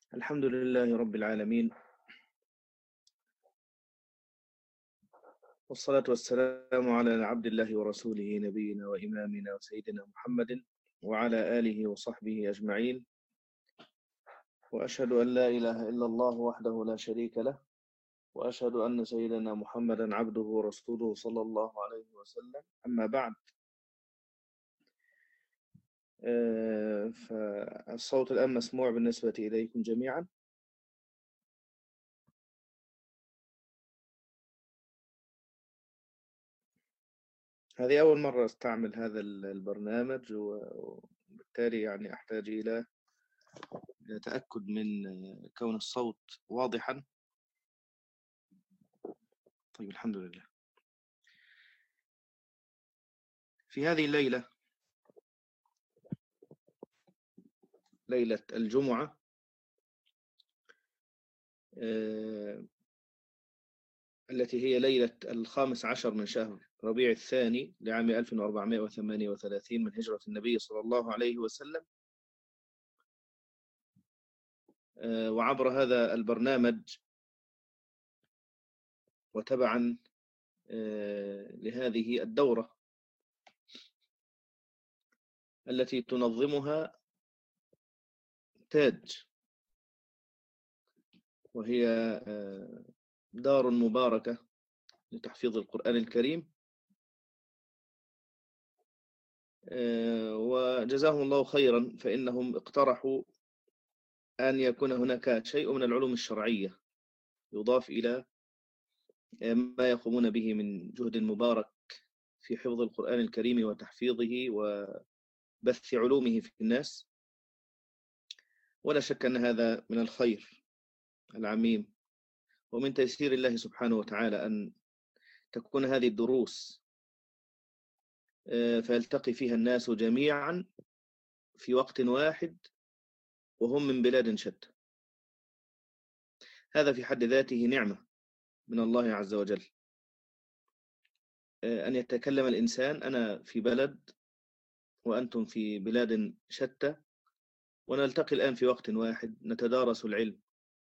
الحمد لله رب العالمين، والصلاة والسلام على عبد الله ورسوله نبينا وإمامنا وسيدنا محمد وعلى آله وصحبه أجمعين. وأشهد أن لا إله إلا الله وحده لا شريك له، وأشهد أن سيدنا محمدا عبده ورسوله صلى الله عليه وسلم. أما بعد، فالصوت الآن مسموع بالنسبة إليكم جميعا. هذه أول مرة أستعمل هذا البرنامج، وبالتالي يعني أحتاج إلى تأكد من كون الصوت واضحا. طيب، الحمد لله. في هذه الليلة، ليلة الجمعة، التي هي ليلة 15 من شهر ربيع الثاني لعام 1438 من هجرة النبي صلى الله عليه وسلم. وعبر هذا البرنامج وتبعا لهذه الدورة التي تنظمها تاج، وهي دار مباركة لتحفيظ القرآن الكريم. وجزاهم الله خيرا، فإنهم اقترحوا أن يكون هناك شيء من العلوم الشرعية يضاف إلى ما يقومون به من جهد مبارك في حفظ القرآن الكريم وتحفيظه وبث علومه في الناس. ولا شك أن هذا من الخير العميم، ومن تيسير الله سبحانه وتعالى أن تكون هذه الدروس فيلتقي فيها الناس جميعا في وقت واحد وهم من بلاد شتى. هذا في حد ذاته نعمة من الله عز وجل، أن يتكلم الإنسان أنا في بلد وأنتم في بلاد شتى، ونلتقي الآن في وقت واحد نتدارس العلم.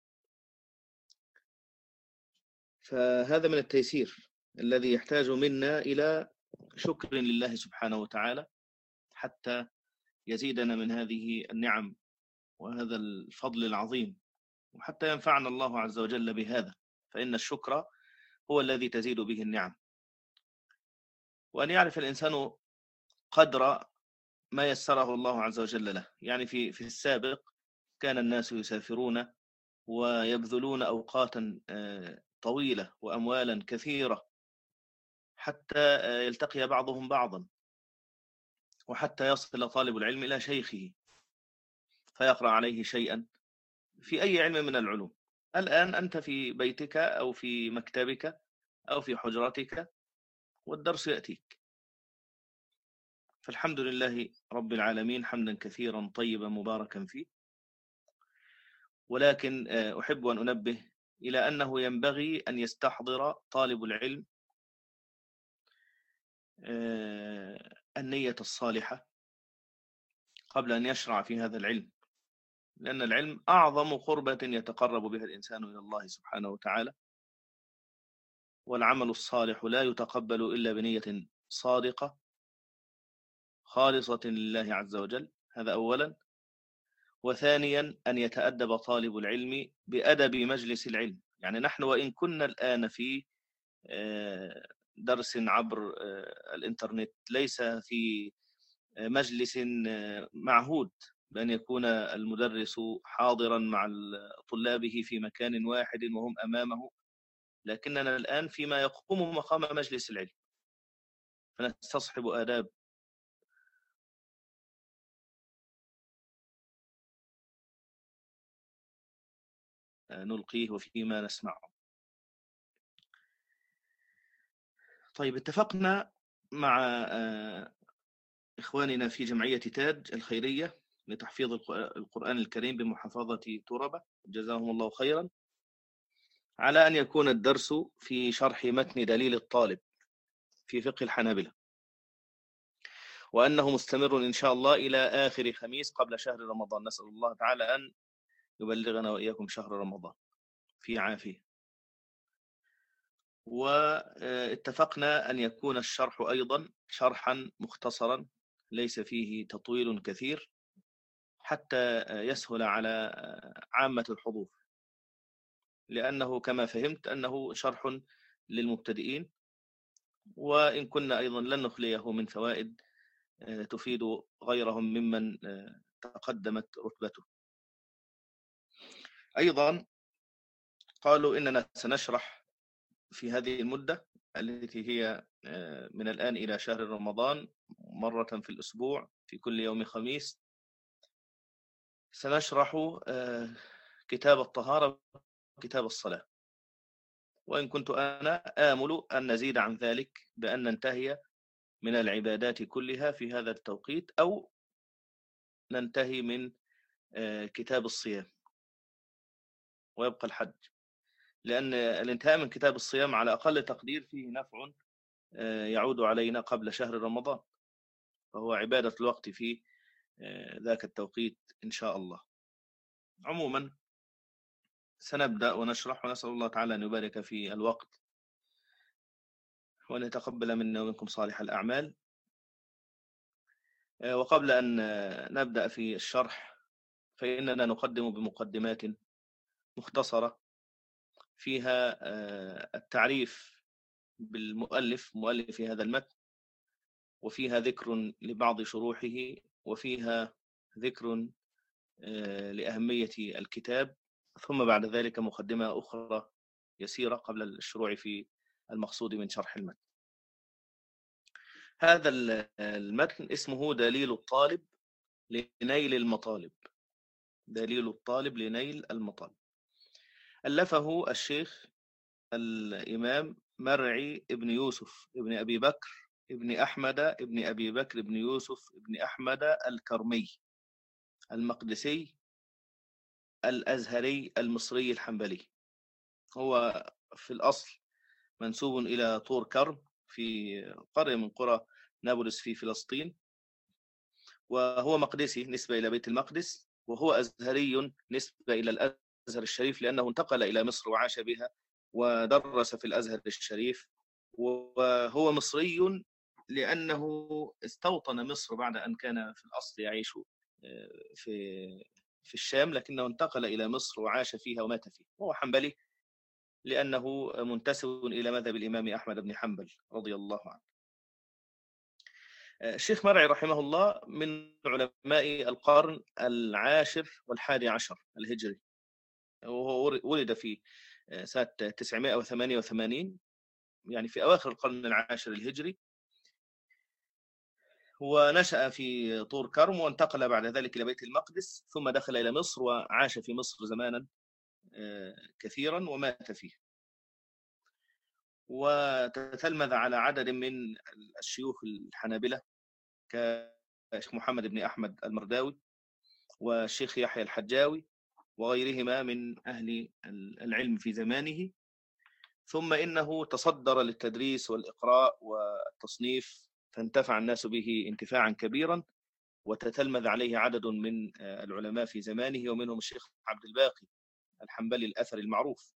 فهذا من التيسير الذي يحتاج منا إلى شكر لله سبحانه وتعالى حتى يزيدنا من هذه النعم وهذا الفضل العظيم، وحتى ينفعنا الله عز وجل بهذا، فإن الشكر هو الذي تزيد به النعم. وأن يعرف الإنسان قدر ما يسره الله عز وجل له. يعني في السابق كان الناس يسافرون ويبذلون أوقاتا طويلة وأموالا كثيرة حتى يلتقي بعضهم بعضا، وحتى يصل طالب العلم إلى شيخه فيقرأ عليه شيئا في أي علم من العلوم. الآن أنت في بيتك أو في مكتبك أو في حجرتك والدرس يأتيك. فالحمد لله رب العالمين حمدا كثيرا طيبا مباركا فيه. ولكن أحب أن أنبه إلى أنه ينبغي أن يستحضر طالب العلم النية الصالحة قبل أن يشرع في هذا العلم، لأن العلم أعظم قربة يتقرب بها الإنسان إلى الله سبحانه وتعالى، والعمل الصالح لا يتقبل إلا بنية صادقة خالصة لله عز وجل. هذا أولا. وثانيا أن يتأدب طالب العلم بأدب مجلس العلم. يعني نحن وإن كنا الآن في درس عبر الإنترنت، ليس في مجلس معهود بأن يكون المدرس حاضرا مع طلابه في مكان واحد وهم أمامه، لكننا الآن فيما يقوم مقام مجلس العلم، فنستصحب آداب نلقيه وفيما نسمعه. طيب، اتفقنا مع إخواننا في جمعية تاج الخيرية لتحفيظ القرآن الكريم بمحافظة تربة، جزاهم الله خيرا، على أن يكون الدرس في شرح متن دليل الطالب في فقه الحنابلة، وأنه مستمر إن شاء الله إلى آخر خميس قبل شهر رمضان. نسأل الله تعالى أن يبلغنا وإياكم شهر رمضان في عافية. واتفقنا أن يكون الشرح أيضا شرحا مختصرا ليس فيه تطويل كثير، حتى يسهل على عامة الحضور، لأنه كما فهمت أنه شرح للمبتدئين، وإن كنا أيضا لن نخليه من فوائد تفيد غيرهم ممن تقدمت رتبته. أيضا قالوا إننا سنشرح في هذه المدة التي هي من الآن إلى شهر رمضان مرة في الأسبوع في كل يوم خميس، سنشرح كتاب الطهارة وكتاب الصلاة. وإن كنت أنا آمل أن نزيد عن ذلك بأن ننتهي من العبادات كلها في هذا التوقيت، أو ننتهي من كتاب الصيام ويبقى الحج، لأن الانتهاء من كتاب الصيام على أقل تقدير فيه نفع يعود علينا قبل شهر رمضان، فهو عبادة الوقت في ذاك التوقيت إن شاء الله. عموما سنبدأ ونشرح، ونسأل الله تعالى أن يبارك في الوقت وأن يتقبل منا ومنكم صالح الأعمال. وقبل أن نبدأ في الشرح فإننا نقدم بمقدمات مختصرة فيها التعريف بالمؤلف مؤلف هذا المتن، وفيها ذكر لبعض شروحه، وفيها ذكر لأهمية الكتاب، ثم بعد ذلك مقدمة أخرى يسيرة قبل الشروع في المقصود من شرح المتن. هذا المتن اسمه دليل الطالب لنيل المطالب. دليل الطالب لنيل المطالب. ألفه الشيخ الإمام مرعي ابن يوسف ابن أبي بكر ابن أحمد ابن أبي بكر ابن يوسف ابن أحمد الكرمي المقدسي الأزهري المصري الحنبلي. هو في الأصل منسوب إلى طور كرم في قرية من قرى نابلس في فلسطين، وهو مقدسي نسبة إلى بيت المقدس، وهو أزهري نسبة إلى الأزهر الشريف، لأنه انتقل إلى مصر وعاش بها ودرس في الأزهر الشريف. وهو مصري لأنه استوطن مصر بعد أن كان في الأصل يعيش في الشام، لكنه انتقل إلى مصر وعاش فيها ومات فيها. وهو حنبلي لأنه منتسب إلى مذهب الإمام أحمد بن حنبل رضي الله عنه. الشيخ مرعي رحمه الله من علماء القرن العاشر والحادي عشر الهجري، وهو ولد في سنة 988 يعني في أواخر القرن العاشر الهجري، ونشأ في طور كرم وانتقل بعد ذلك إلى بيت المقدس، ثم دخل إلى مصر وعاش في مصر زمانا كثيرا ومات فيه. وتتلمذ على عدد من الشيوخ الحنابلة كالشيخ محمد بن أحمد المرداوي والشيخ يحيى الحجاوي وغيرهما من أهل العلم في زمانه. ثم إنه تصدر للتدريس والإقراء والتصنيف، فانتفع الناس به انتفاعا كبيرا، وتتلمذ عليه عدد من العلماء في زمانه، ومنهم الشيخ عبد الباقي الحنبلي الأثري المعروف،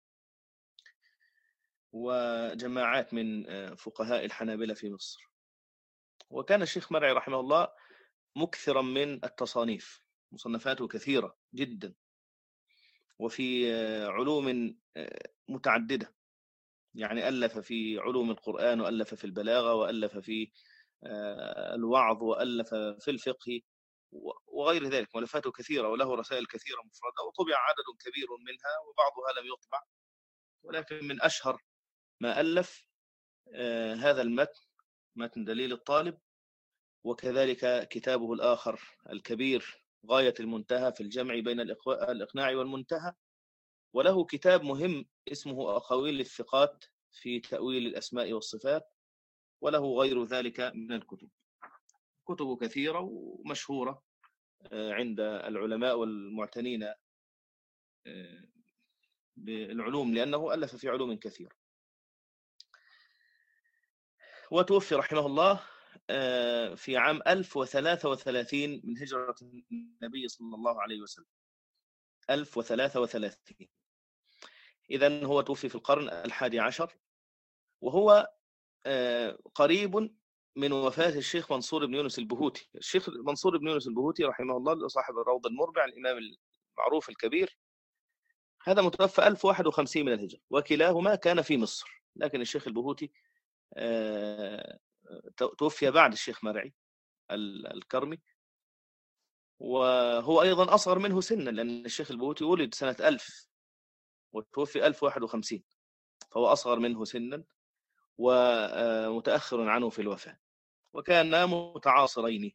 وجماعات من فقهاء الحنابلة في مصر. وكان الشيخ مرعي رحمه الله مكثرا من التصانيف، مصنفاته كثيرة جدا، وفي علوم متعددة، يعني ألف في علوم القرآن، وألف في البلاغة، وألف في الوعظ، وألف في الفقه وغير ذلك. مؤلفاته كثيرة وله رسائل كثيرة مفردة، وطبع عدد كبير منها وبعضها لم يطبع، ولكن من أشهر ما ألف هذا المتن، متن دليل الطالب، وكذلك كتابه الآخر الكبير غاية المنتهى في الجمع بين الإقناع والمنتهى، وله كتاب مهم اسمه أقاويل الثقات في تأويل الأسماء والصفات، وله غير ذلك من الكتب. كتب كثيرة ومشهورة عند العلماء والمعتنين بالعلوم، لأنه ألف في علوم كثيرة. وتوفي رحمه الله في عام 1033 من هجرة النبي صلى الله عليه وسلم، 1033. إذن هو توفي في القرن 11، وهو قريب من وفاة الشيخ منصور بن يونس البهوتي. الشيخ منصور بن يونس البهوتي رحمه الله صاحب الروض المربع، الإمام المعروف الكبير، هذا متوفى 1051 من الهجرة، وكلاهما كان في مصر. لكن الشيخ البهوتي توفي بعد الشيخ مرعي الكرمي، وهو أيضا أصغر منه سنا، لأن الشيخ البهوتي ولد سنة 1000 وتوفي 1051، فهو أصغر منه سنا ومتأخر عنه في الوفاة، وكانا متعاصرين.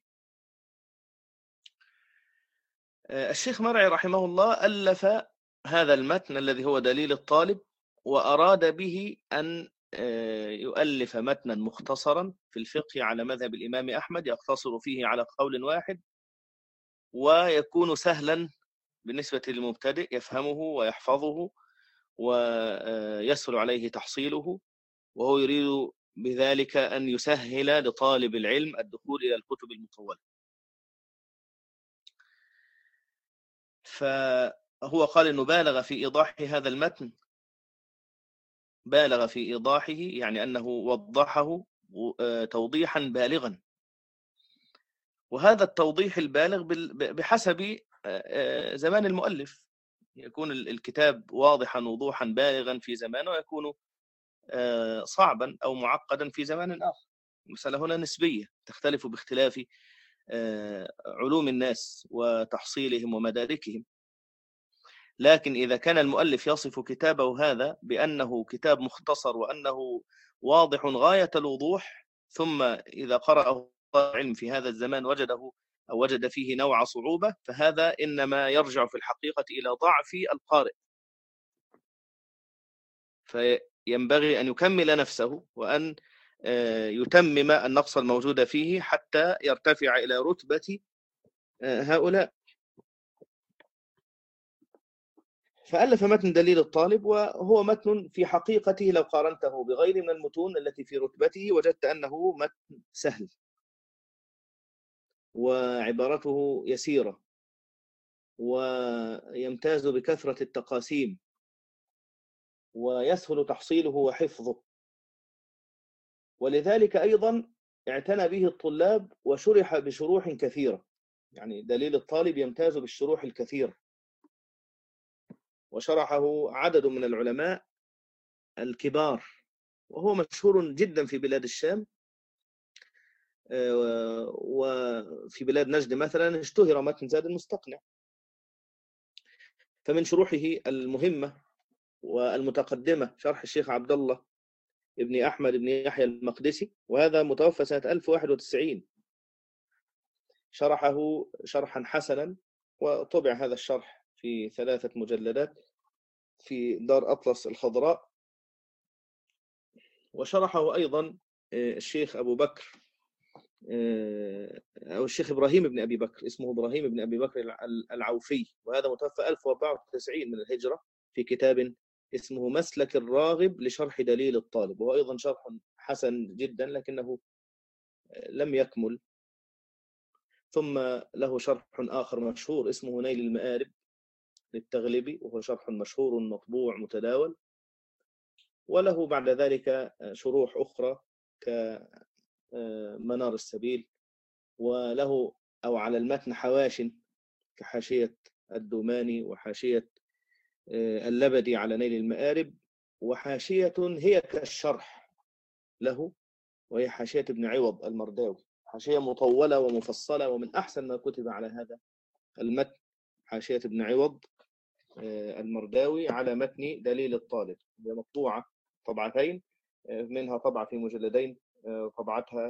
الشيخ مرعي رحمه الله ألف هذا المتن الذي هو دليل الطالب، وأراد به أن يؤلف متنا مختصرا في الفقه على مذهب الإمام أحمد، يقتصر فيه على قول واحد، ويكون سهلا بالنسبة للمبتدئ يفهمه ويحفظه ويسهل عليه تحصيله، وهو يريد بذلك أن يسهل لطالب العلم الدخول إلى الكتب المطولة. فهو قال إنه بالغ في إيضاح هذا المتن، بالغ في إيضاحه يعني أنه وضحه توضيحا بالغا، وهذا التوضيح البالغ بحسب زمان المؤلف، يكون الكتاب واضحا وضوحا بالغا في زمان، ويكون صعبا أو معقدا في زمان آخر. المسألة هنا نسبية تختلف باختلاف علوم الناس وتحصيلهم ومداركهم. لكن إذا كان المؤلف يصف كتابه هذا بأنه كتاب مختصر وأنه واضح غاية الوضوح، ثم إذا قرأه علم في هذا الزمان وجده أو وجد فيه نوع صعوبة، فهذا إنما يرجع في الحقيقة إلى ضعف القارئ، فينبغي أن يكمل نفسه وأن يتمم النقص الموجود فيه حتى يرتفع إلى رتبة هؤلاء. فألف متن دليل الطالب، وهو متن في حقيقته لو قارنته بغير من المتون التي في رتبته وجدت أنه متن سهل، وعبارته يسيرة، ويمتاز بكثرة التقاسيم، ويسهل تحصيله وحفظه، ولذلك أيضا اعتنى به الطلاب وشرح بشروح كثيرة. يعني دليل الطالب يمتاز بالشروح الكثيرة، وشرحه عدد من العلماء الكبار، وهو مشهور جدا في بلاد الشام، وفي بلاد نجد مثلا اشتهر متن زاد المستقنع. فمن شروحه المهمة والمتقدمة شرح الشيخ عبد الله ابن أحمد بن يحيى المقدسي، وهذا متوفى سنة 1091، شرحه شرحا حسنا، وطبع هذا الشرح في 3 مجلدات في دار أطلس الخضراء. وشرحه أيضا الشيخ أبو بكر أو الشيخ إبراهيم بن أبي بكر، اسمه إبراهيم بن أبي بكر العوفي، وهذا متوفى 1094 من الهجرة، في كتاب اسمه مسلك الراغب لشرح دليل الطالب، وهو أيضا شرح حسن جدا لكنه لم يكمل. ثم له شرح آخر مشهور اسمه نيل المآرب للتغلبي، وهو شرح مشهور مطبوع متداول. وله بعد ذلك شروح أخرى كمنار السبيل، وله أو على المتن حواش كحاشية الدوماني وحاشية اللبدي على نيل المآرب، وحاشية هي كالشرح له، وهي حاشية ابن عوض المرداوي، حاشية مطولة ومفصلة، ومن أحسن ما كتب على هذا المتن حاشية ابن عوض المرداوي على متن دليل الطالب، هي مطبوعة طبعتين، منها طبعة في مجلدين، طبعتها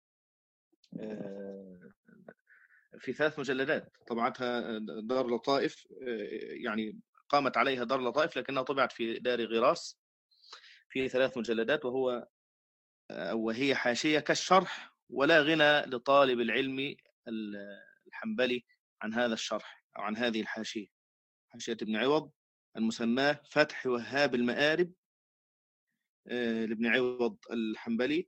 في 3 مجلدات، طبعتها دار لطائف، يعني قامت عليها دار لطائف لكنها طبعت في دار غراس في 3 مجلدات، وهي حاشية كالشرح، ولا غنى لطالب العلم الحنبلي عن هذا الشرح أو عن هذه الحاشية، حاشية ابن عوض المسماه فتح وهاب المآرب لابن عوض الحنبلي.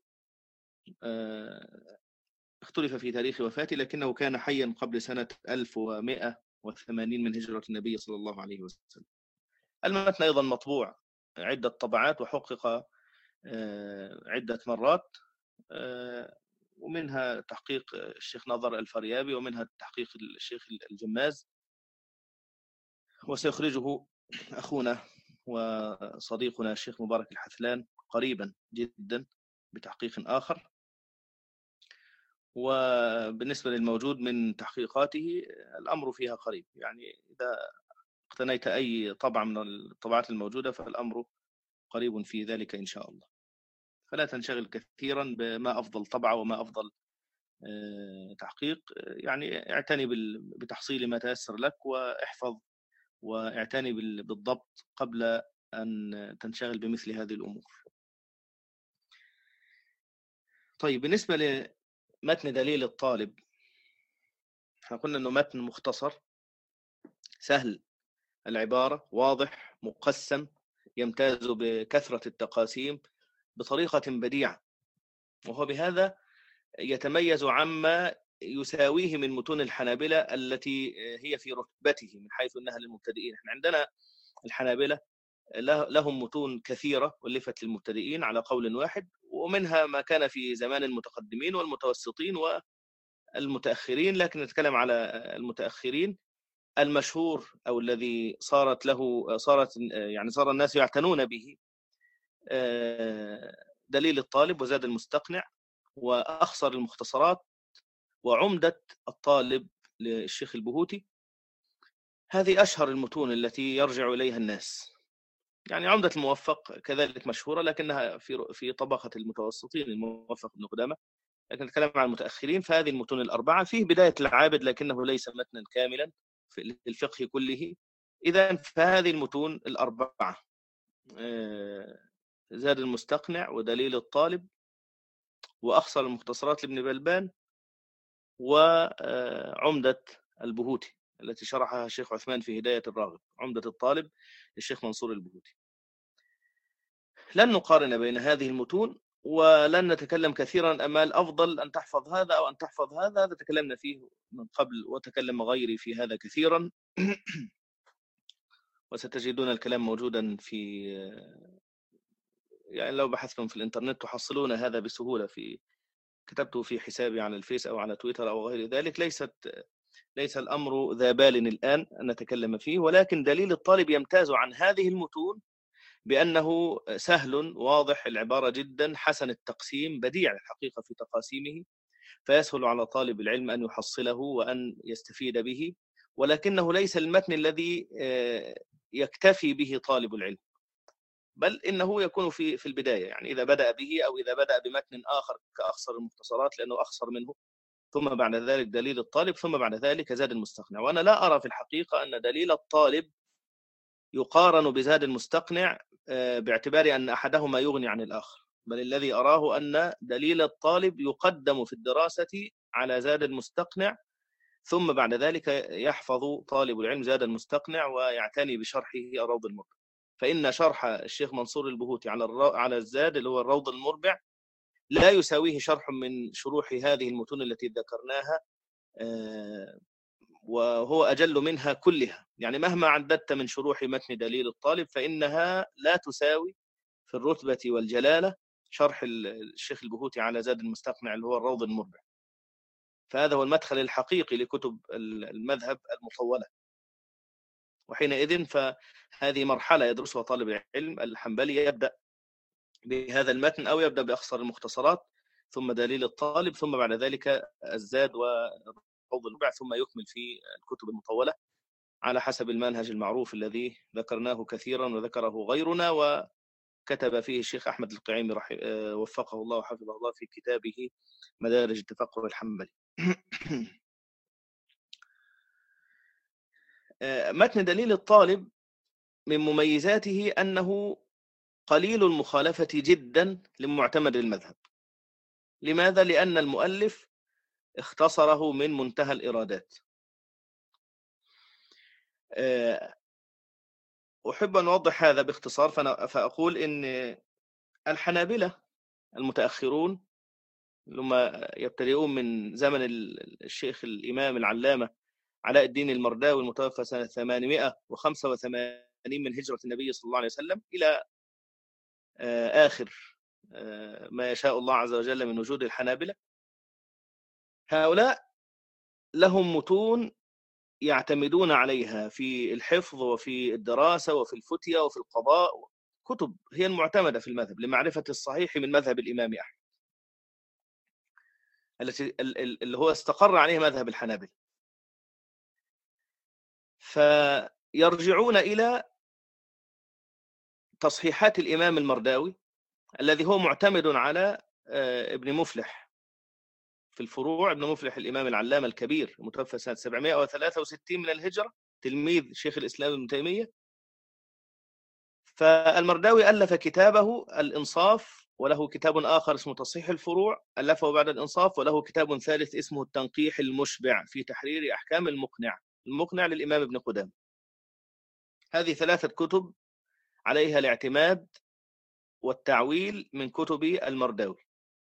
اختلف في تاريخ وفاته، لكنه كان حيا قبل سنة 1100 180 من هجرة النبي صلى الله عليه وسلم. المتن أيضا مطبوع عدة طبعات وحقق عدة مرات، ومنها تحقيق الشيخ ناظر الفريابي ومنها تحقيق الشيخ الجماز، وسيخرجه أخونا وصديقنا الشيخ مبارك الحثلان قريبا جدا بتحقيق آخر. وبالنسبة للموجود من تحقيقاته الأمر فيها قريب، يعني إذا اقتنيت أي طبعة من الطبعات الموجودة فالأمر قريب في ذلك إن شاء الله. فلا تنشغل كثيرا بما أفضل طبعة وما أفضل تحقيق، يعني اعتني بتحصيل ما تيسر لك، واحفظ واعتني بالضبط قبل أن تنشغل بمثل هذه الأمور. طيب، بالنسبة لمتن دليل الطالب، احنا قلنا أنه متن مختصر سهل العبارة، واضح مقسم، يمتاز بكثرة التقاسيم بطريقة بديعة، وهو بهذا يتميز عما يساويه من متون الحنابلة التي هي في رتبته من حيث أنها للمبتدئين. احنا عندنا الحنابلة لهم متون كثيرة ولفت للمبتدئين على قول واحد، ومنها ما كان في زمان المتقدمين والمتوسطين والمتأخرين، لكن نتكلم على المتأخرين. المشهور أو الذي صار الناس يعتنون به دليل الطالب وزاد المستقنع وأخصر المختصرات وعمدة الطالب للشيخ البهوتي. هذه أشهر المتون التي يرجع إليها الناس. يعني عمدة الموفق كذلك مشهورة، لكنها في طبقة المتوسطين، الموفق بن قدامة. لكن نتكلم عن المتأخرين، فهذه المتون الأربعة. فيه بداية العابد لكنه ليس متنا كاملا في الفقه كله. إذا فهذه المتون الأربعة زاد المستقنع ودليل الطالب وأخصر المختصرات لابن بلبان وعمدة البهوتي التي شرحها الشيخ عثمان في هداية الراغب، عمدة الطالب للشيخ منصور البهوتي. لن نقارن بين هذه المتون ولن نتكلم كثيرا أما الأفضل أن تحفظ هذا أو أن تحفظ هذا. هذا تكلمنا فيه من قبل وتكلم غيري في هذا كثيرا وستجدون الكلام موجودا في، يعني لو بحثتم في الإنترنت تحصلون هذا بسهولة، كتبته في حسابي على الفيس أو على تويتر أو غير ذلك. ليس الأمر ذا بال الآن أن نتكلم فيه، ولكن دليل الطالب يمتاز عن هذه المتون بأنه سهل واضح العبارة جدا، حسن التقسيم، بديع الحقيقة في تقاسيمه، فيسهل على طالب العلم أن يحصله وأن يستفيد به، ولكنه ليس المتن الذي يكتفي به طالب العلم، بل إنه يكون في البداية، يعني إذا بدأ به أو إذا بدأ بمتن آخر كأخصر المختصرات لأنه أخصر منه، ثم بعد ذلك دليل الطالب، ثم بعد ذلك زاد المستقنع. وأنا لا أرى في الحقيقة أن دليل الطالب يقارن بزاد المستقنع باعتبار أن أحدهما يغني عن الآخر، بل الذي أراه أن دليل الطالب يقدم في الدراسة على زاد المستقنع، ثم بعد ذلك يحفظ طالب العلم زاد المستقنع ويعتني بشرحه الروض المربع. فإن شرح الشيخ منصور البهوتي على الزاد اللي هو الروض المربع لا يساويه شرح من شروح هذه المتون التي ذكرناها، وهو أجل منها كلها. يعني مهما عددت من شروح متن دليل الطالب فإنها لا تساوي في الرتبة والجلالة شرح الشيخ البهوتي على زاد المستقنع اللي هو الروض المربع. فهذا هو المدخل الحقيقي لكتب المذهب المطولة. وحينئذ فهذه مرحلة يدرسها طالب العلم الحنبلي، يبدأ بهذا المتن أو يبدأ بأخصر المختصرات، ثم دليل الطالب، ثم بعد ذلك الزاد والروض المربع، ثم يكمل في الكتب المطولة على حسب المنهج المعروف الذي ذكرناه كثيرا وذكره غيرنا وكتب فيه الشيخ أحمد القعيمي وفقه الله وحفظه الله في كتابه مدارج التفقه الحنبلي. متن دليل الطالب من مميزاته أنه قليل المخالفة جدا لمعتمد المذهب. لماذا؟ لأن المؤلف اختصره من منتهى الإرادات. أحب أن أوضح هذا باختصار، فأقول إن الحنابلة المتأخرون لما يبتدئون من زمن الشيخ الإمام العلامة علاء الدين المرداوي المتوفى سنة 885 من هجرة النبي صلى الله عليه وسلم إلى آخر ما يشاء الله عز وجل من وجود الحنابلة. هؤلاء لهم متون يعتمدون عليها في الحفظ وفي الدراسة وفي الفتية وفي القضاء، كتب هي المعتمدة في المذهب لمعرفة الصحيح من مذهب الإمام أحمد اللي هو استقر عليه مذهب الحنابلة. فيرجعون إلى تصحيحات الإمام المرداوي الذي هو معتمد على ابن مفلح في الفروع. ابن مفلح الإمام العلامة الكبير المتوفى سنة 763 من الهجرة، تلميذ شيخ الإسلام ابن تيمية. فالمرداوي ألف كتابه الإنصاف، وله كتاب آخر اسمه تصحيح الفروع ألفه بعد الإنصاف، وله كتاب ثالث اسمه التنقيح المشبع في تحرير أحكام المقنع. المقنع للإمام ابن قدامة. هذه 3 كتب عليها الاعتماد والتعويل من كتب المرداوي.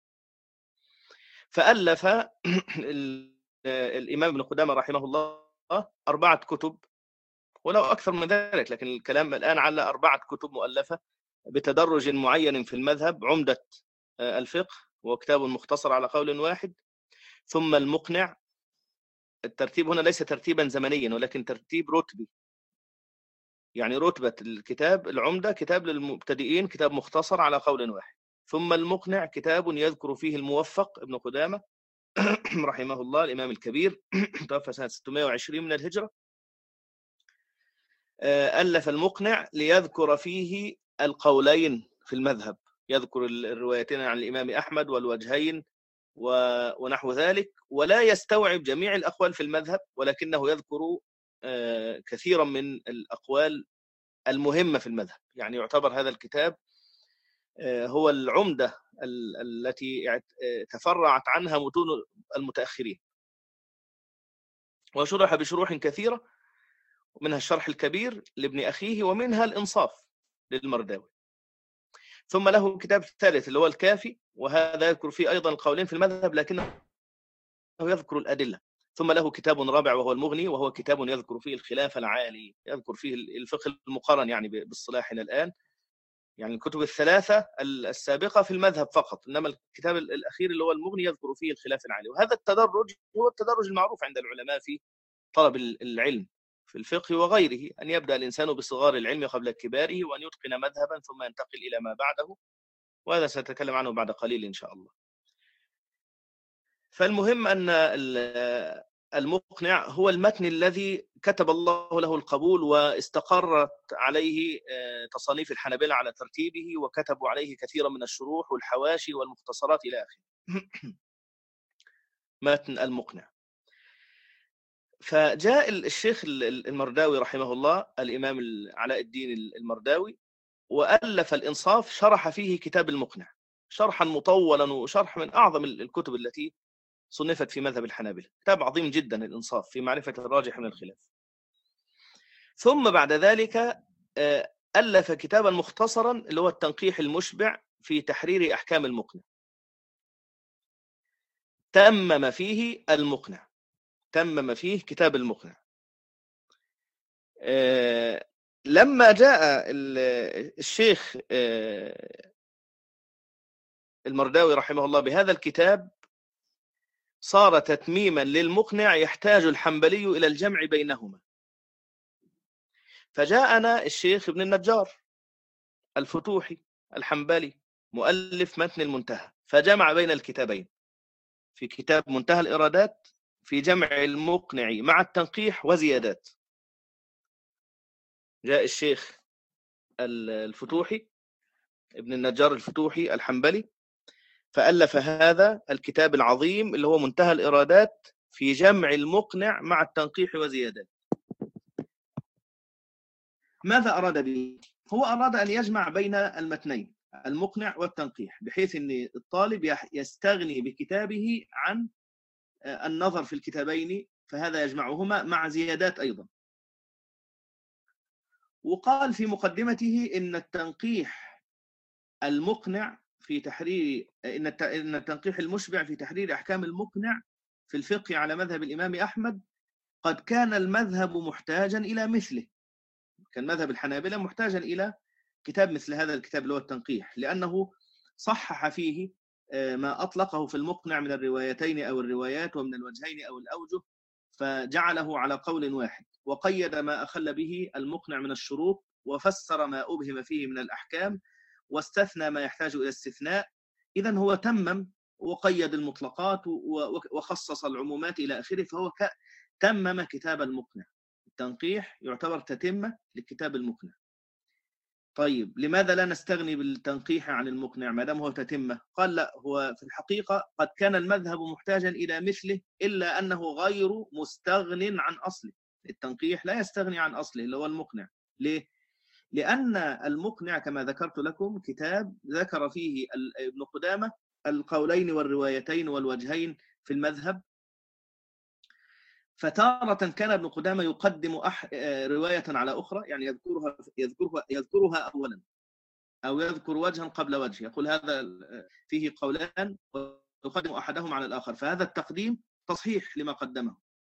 فألف الإمام ابن قدامة رحمه الله 4 كتب ولو أكثر من ذلك، لكن الكلام الآن على 4 كتب مؤلفة بتدرج معين في المذهب: عمدة الفقه، وكتاب مختصر على قول واحد، ثم المقنع. الترتيب هنا ليس ترتيبا زمنيا ولكن ترتيب رتبي، يعني رتبة الكتاب: العمدة كتاب للمبتدئين، كتاب مختصر على قول واحد. ثم المقنع كتاب يذكر فيه الموفق ابن قدامة رحمه الله الإمام الكبير توفى سنة 620 من الهجرة. ألف المقنع ليذكر فيه القولين في المذهب، يذكر الروايتين عن الإمام أحمد والوجهين ونحو ذلك، ولا يستوعب جميع الأقوال في المذهب، ولكنه يذكر كثيرا من الأقوال المهمة في المذهب. يعني يعتبر هذا الكتاب هو العمدة التي تفرعت عنها متون المتأخرين، وشرح بشروح كثيرة، ومنها الشرح الكبير لابن أخيه، ومنها الإنصاف للمرداوي. ثم له كتاب ثالث اللي هو الكافي، وهذا يذكر فيه أيضا القولين في المذهب لكنه يذكر الأدلة. ثم له كتاب رابع وهو المغني، وهو كتاب يذكر فيه الخلاف العالي، يذكر فيه الفقه المقارن يعني باصطلاحنا الآن، يعني الكتب ال3 السابقة في المذهب فقط، إنما الكتاب الأخير اللي هو المغني يذكر فيه الخلاف العالي. وهذا التدرج هو التدرج المعروف عند العلماء في طلب العلم في الفقه وغيره، أن يبدأ الإنسان بصغار العلم قبل كباره، وأن يتقن مذهبا ثم ينتقل إلى ما بعده، وهذا سنتكلم عنه بعد قليل إن شاء الله. فالمهم أن المقنع هو المتن الذي كتب الله له القبول، واستقرت عليه تصانيف الحنابلة على ترتيبه، وكتبوا عليه كثيرا من الشروح والحواشي والمختصرات إلى آخره. متن المقنع. فجاء الشيخ المرداوي رحمه الله الإمام علاء الدين المرداوي وألف الإنصاف، شرح فيه كتاب المقنع شرحا مطولا، وشرح من أعظم الكتب التي صنفت في مذهب الحنابلة. كتاب عظيم جدا الإنصاف في معرفة الراجح من الخلاف. ثم بعد ذلك ألف كتابا مختصرا اللي هو التنقيح المشبع في تحرير أحكام المقنع. تمم فيه المقنع، تمم فيه كتاب المقنع. لما جاء الشيخ المرداوي رحمه الله بهذا الكتاب، صار تتميما للمقنع يحتاج الحنبلي إلى الجمع بينهما. فجاءنا الشيخ ابن النجار الفتوحي الحنبلي مؤلف متن المنتهى، فجمع بين الكتابين في كتاب منتهى الإرادات في جمع المقنع مع التنقيح وزيادات. جاء الشيخ الفتوحي ابن النجار الفتوحي الحنبلي فألف هذا الكتاب العظيم اللي هو منتهى الإرادات في جمع المقنع مع التنقيح وزيادات. ماذا أراد به؟ هو أراد أن يجمع بين المتنين المقنع والتنقيح، بحيث أن الطالب يستغني بكتابه عن النظر في الكتابين، فهذا يجمعهما مع زيادات أيضا. وقال في مقدمته إن التنقيح المقنع في تحرير إن التنقيح المشبع في تحرير أحكام المقنع في الفقه على مذهب الإمام أحمد قد كان المذهب محتاجا إلى مثله. كان مذهب الحنابلة محتاجا إلى كتاب مثل هذا الكتاب اللي هو التنقيح، لأنه صحح فيه ما أطلقه في المقنع من الروايتين أو الروايات ومن الوجهين أو الأوجه، فجعله على قول واحد، وقيد ما أخل به المقنع من الشروط، وفسر ما أبهم فيه من الأحكام، واستثنى ما يحتاج إلى استثناء. إذن هو تمم وقيد المطلقات وخصص العمومات إلى آخره، فهو تمم كتاب المقنع. التنقيح يعتبر تتمة لكتاب المقنع. طيب لماذا لا نستغني بالتنقيح عن المقنع ما دام هو تتمة؟ قال لا، هو في الحقيقة قد كان المذهب محتاجا إلى مثله، إلا أنه غير مستغن عن أصله. التنقيح لا يستغني عن أصله اللي هو المقنع. ليه؟ لأن المقنع كما ذكرت لكم كتاب ذكر فيه ابن قدامة القولين والروايتين والوجهين في المذهب، فتارة كان ابن قدامة يقدم رواية على أخرى، يعني يذكرها أولا، أو يذكر وجها قبل وجه، يقول هذا فيه قولان ويقدم أحدهم على الآخر، فهذا التقديم تصحيح لما قدمه.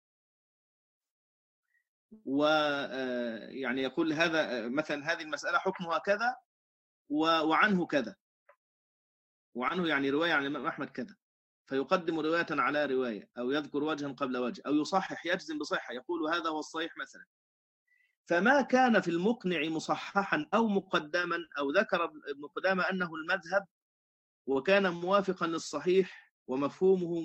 ويعني يقول هذا مثلا هذه المسألة حكمها كذا وعنه كذا، وعنه يعني رواية عن الإمام أحمد كذا، فيقدم رواية على رواية، أو يذكر وجها قبل وجه، أو يصحح يجزم بصحة، يقول هذا هو الصحيح مثلا. فما كان في المقنع مصححا أو مقدما، أو ذكر ابن قدامة أنه المذهب وكان موافقا للصحيح ومفهومه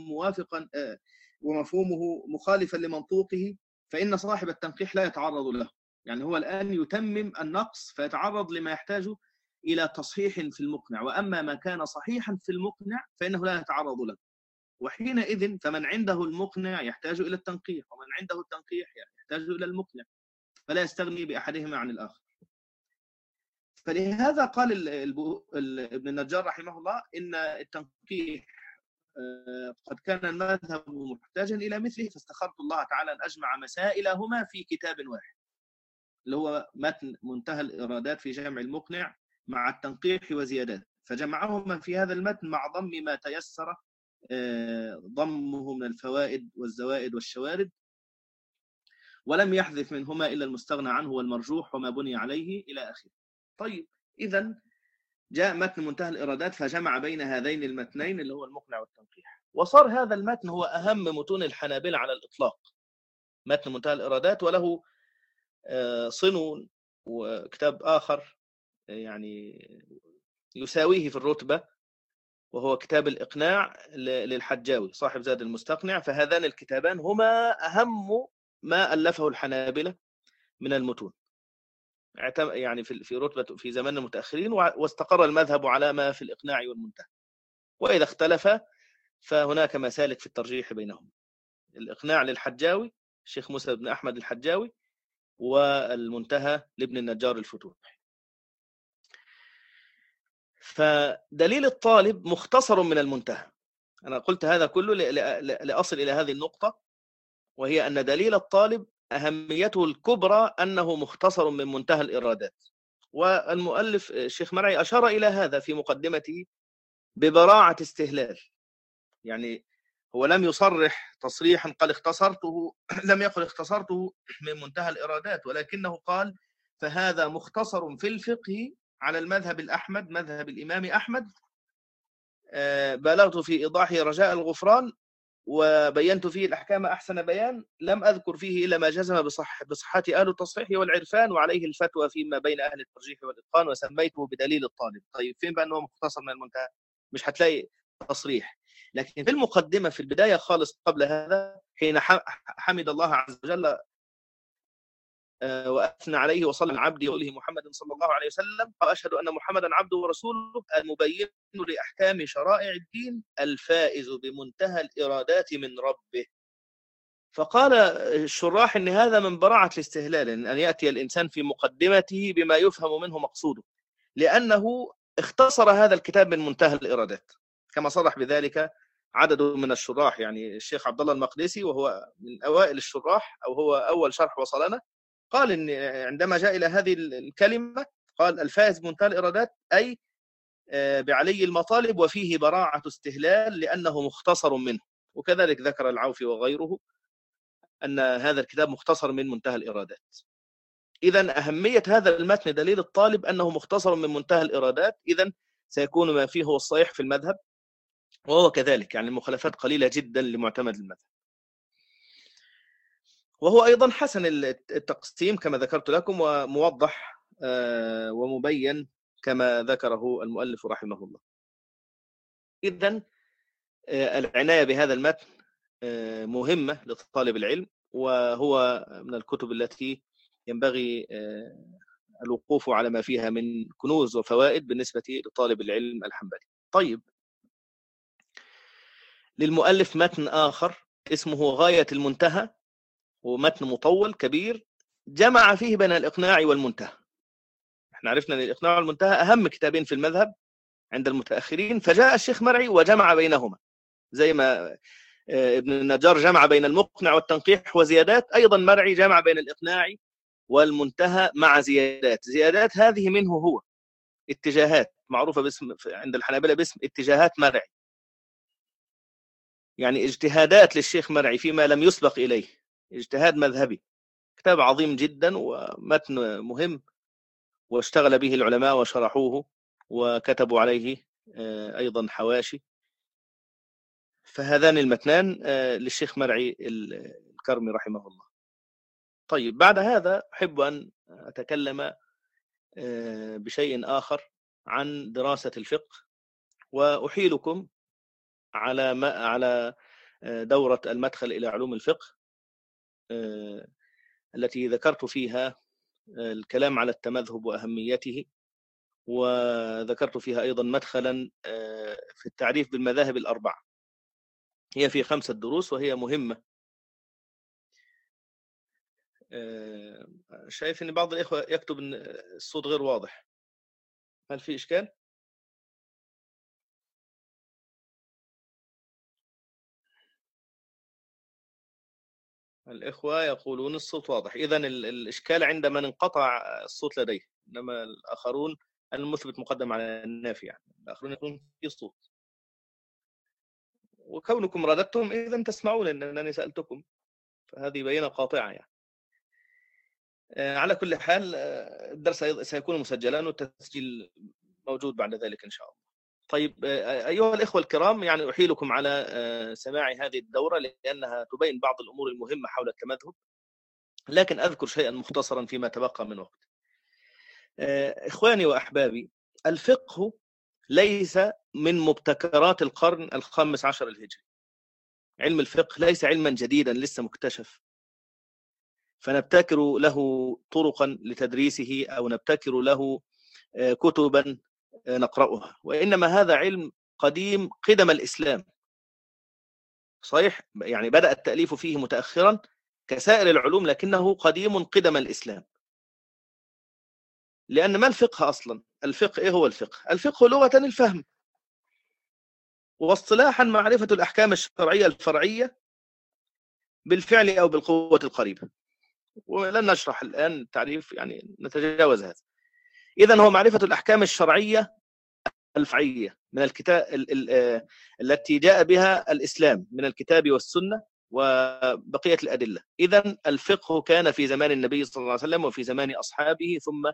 مخالفا لمنطوقه، فإن صاحب التنقيح لا يتعرض له. يعني هو الآن يتمم النقص فيتعرض لما يحتاج إلى تصحيح في المقنع، وأما ما كان صحيحا في المقنع فإنه لا يتعرض له. وحينئذ فمن عنده المقنع يحتاج إلى التنقيح، ومن عنده التنقيح يحتاج إلى المقنع، فلا يستغني بأحدهما عن الآخر. فلهذا قال ابن النجار رحمه الله إن التنقيح قد كان المذهب محتاجا إلى مثله، فاستخرت الله تعالى أن أجمع مسائلهما في كتاب واحد، اللي هو متن منتهى الإرادات في جامع المقنع مع التنقيح وزيادات، فجمعهما في هذا المتن مع ضم ما تيسر ضمه من الفوائد والزوائد والشوارد، ولم يحذف منهما إلا المستغنى عنه والمرجوح وما بني عليه إلى آخره. طيب إذن جاء متن منتهى الإرادات فجمع بين هذين المتنين اللي هو المقنع والتنقيح، وصار هذا المتن هو أهم متون الحنابلة على الإطلاق، متن منتهى الإرادات. وله صنو وكتاب آخر يعني يساويه في الرتبة، وهو كتاب الإقناع للحجاوي صاحب زاد المستقنع. فهذان الكتابان هما أهم ما ألفه الحنابلة من المتون، يعني في رتبة في زمان المتأخرين، واستقر المذهب على ما في الإقناع والمنتهى. وإذا اختلف فهناك مسالك في الترجيح بينهم. الإقناع للحجاوي الشيخ موسى بن أحمد الحجاوي، والمنتهى لابن النجار الفتوحي. فدليل الطالب مختصر من المنتهى. أنا قلت هذا كله لأصل إلى هذه النقطة، وهي أن دليل الطالب أهميته الكبرى أنه مختصر من منتهى الإرادات. والمؤلف الشيخ مرعي أشار إلى هذا في مقدمته ببراعة استهلال، يعني هو لم يصرح تصريحا قال اختصرته، لم يقل اختصرته من منتهى الإرادات، ولكنه قال فهذا مختصر في الفقه على المذهب الأحمد، مذهب الإمام أحمد، بلغت في إيضاحه رجاء الغفران، وبينت فيه الأحكام أحسن بيان، لم أذكر فيه إلا ما جزم بصحة أهل التصحيح والعرفان، وعليه الفتوى فيما بين أهل الترجيح والإتقان، وسميته بدليل الطالب. طيب فين بقى أنه مختصر من المنتهى؟ مش هتلاقي تصريح، لكن في المقدمة في البداية خالص قبل هذا حين حمد الله عز وجل وأثنى عليه وصلى العبد وقوله محمد صلى الله عليه وسلم، وأشهد أن محمدا عبده ورسوله المبين لأحكام شرائع الدين الفائز بمنتهى الإرادات من ربه. فقال الشراح إن هذا من براعة الاستهلال، أن يأتي الإنسان في مقدمته بما يفهم منه مقصوده، لأنه اختصر هذا الكتاب من منتهى الإرادات، كما صرح بذلك عدد من الشراح. يعني الشيخ عبد الله المقدسي وهو من أوائل الشراح، أو هو أول شرح وصلنا، قال إن عندما جاء إلى هذه الكلمة قال الفائز بمنتهى الإرادات أي بعلي المطالب، وفيه براعة استهلال لأنه مختصر منه. وكذلك ذكر العوفي وغيره أن هذا الكتاب مختصر من منتهى الإرادات. إذن أهمية هذا المتن دليل الطالب أنه مختصر من منتهى الإرادات، إذن سيكون ما فيه هو الصحيح في المذهب، وهو كذلك، يعني المخالفات قليلة جدا لمعتمد المذهب. وهو أيضا حسن التقسيم كما ذكرت لكم، وموضح ومبين كما ذكره المؤلف رحمه الله. إذن العناية بهذا المتن مهمة لطالب العلم، وهو من الكتب التي ينبغي الوقوف على ما فيها من كنوز وفوائد بالنسبة لطالب العلم الحنبلي. طيب، للمؤلف متن آخر اسمه غاية المنتهى، ومتن مطول كبير جمع فيه بين الإقناع والمنتهى. احنا عرفنا أن الإقناع والمنتهى أهم كتابين في المذهب عند المتأخرين، فجاء الشيخ مرعي وجمع بينهما، زي ما ابن النجار جمع بين المقنع والتنقيح وزيادات، أيضا مرعي جمع بين الإقناع والمنتهى مع زيادات. زيادات هذه منه هو، اتجاهات معروفة باسم عند الحنابلة باسم اتجاهات مرعي، يعني اجتهادات للشيخ مرعي فيما لم يسبق إليه، اجتهاد مذهبي. كتاب عظيم جدا ومتن مهم، واشتغل به العلماء وشرحوه وكتبوا عليه أيضا حواشي. فهذان المتنان للشيخ مرعي الكرمي رحمه الله. طيب، بعد هذا أحب أن أتكلم بشيء آخر عن دراسة الفقه، وأحيلكم على دورة المدخل إلى علوم الفقه التي ذكرت فيها الكلام على التمذهب وأهميته، وذكرت فيها أيضا مدخلا في التعريف بالمذاهب الأربعة. هي في 5 دروس وهي مهمة. شايف أن بعض الإخوة يكتب أن الصوت غير واضح، هل في إشكال؟ الإخوة يقولون الصوت واضح، إذن الإشكال عند من انقطع الصوت لديه، إنما الآخرون المثبت مقدم على النافي، يعني الآخرون يقولون في صوت، وكونكم رددتم إذن تسمعون أنني سألتكم، فهذه بينة قاطعة يعني. على كل حال الدرس سيكون مسجلا والتسجيل موجود بعد ذلك إن شاء الله. طيب أيها الإخوة الكرام، يعني أحيلكم على سماع هذه الدورة لأنها تبين بعض الأمور المهمة حول التمذهب، لكن أذكر شيئا مختصرا فيما تبقى من وقت. إخواني وأحبابي، الفقه ليس من مبتكرات القرن ال15 الهجري. علم الفقه ليس علما جديدا لسه مكتشف فنبتكر له طرقا لتدريسه أو نبتكر له كتبا نقرأها، وإنما هذا علم قديم قدم الإسلام. صحيح، يعني بدأ التأليف فيه متأخرا كسائر العلوم، لكنه قديم قدم الإسلام. لأن ما الفقه أصلا؟ الفقه إيه هو الفقه؟ الفقه لغة الفهم، واصطلاحا معرفة الأحكام الشرعية الفرعية بالفعل أو بالقوة القريبة، ولن نشرح الآن التعريف، يعني نتجاوز هذا. إذن هو معرفة الأحكام الشرعية الفرعية من الكتاب التي جاء بها الإسلام من الكتاب والسنة وبقية الأدلة. إذن الفقه كان في زمان النبي صلى الله عليه وسلم وفي زمان أصحابه، ثم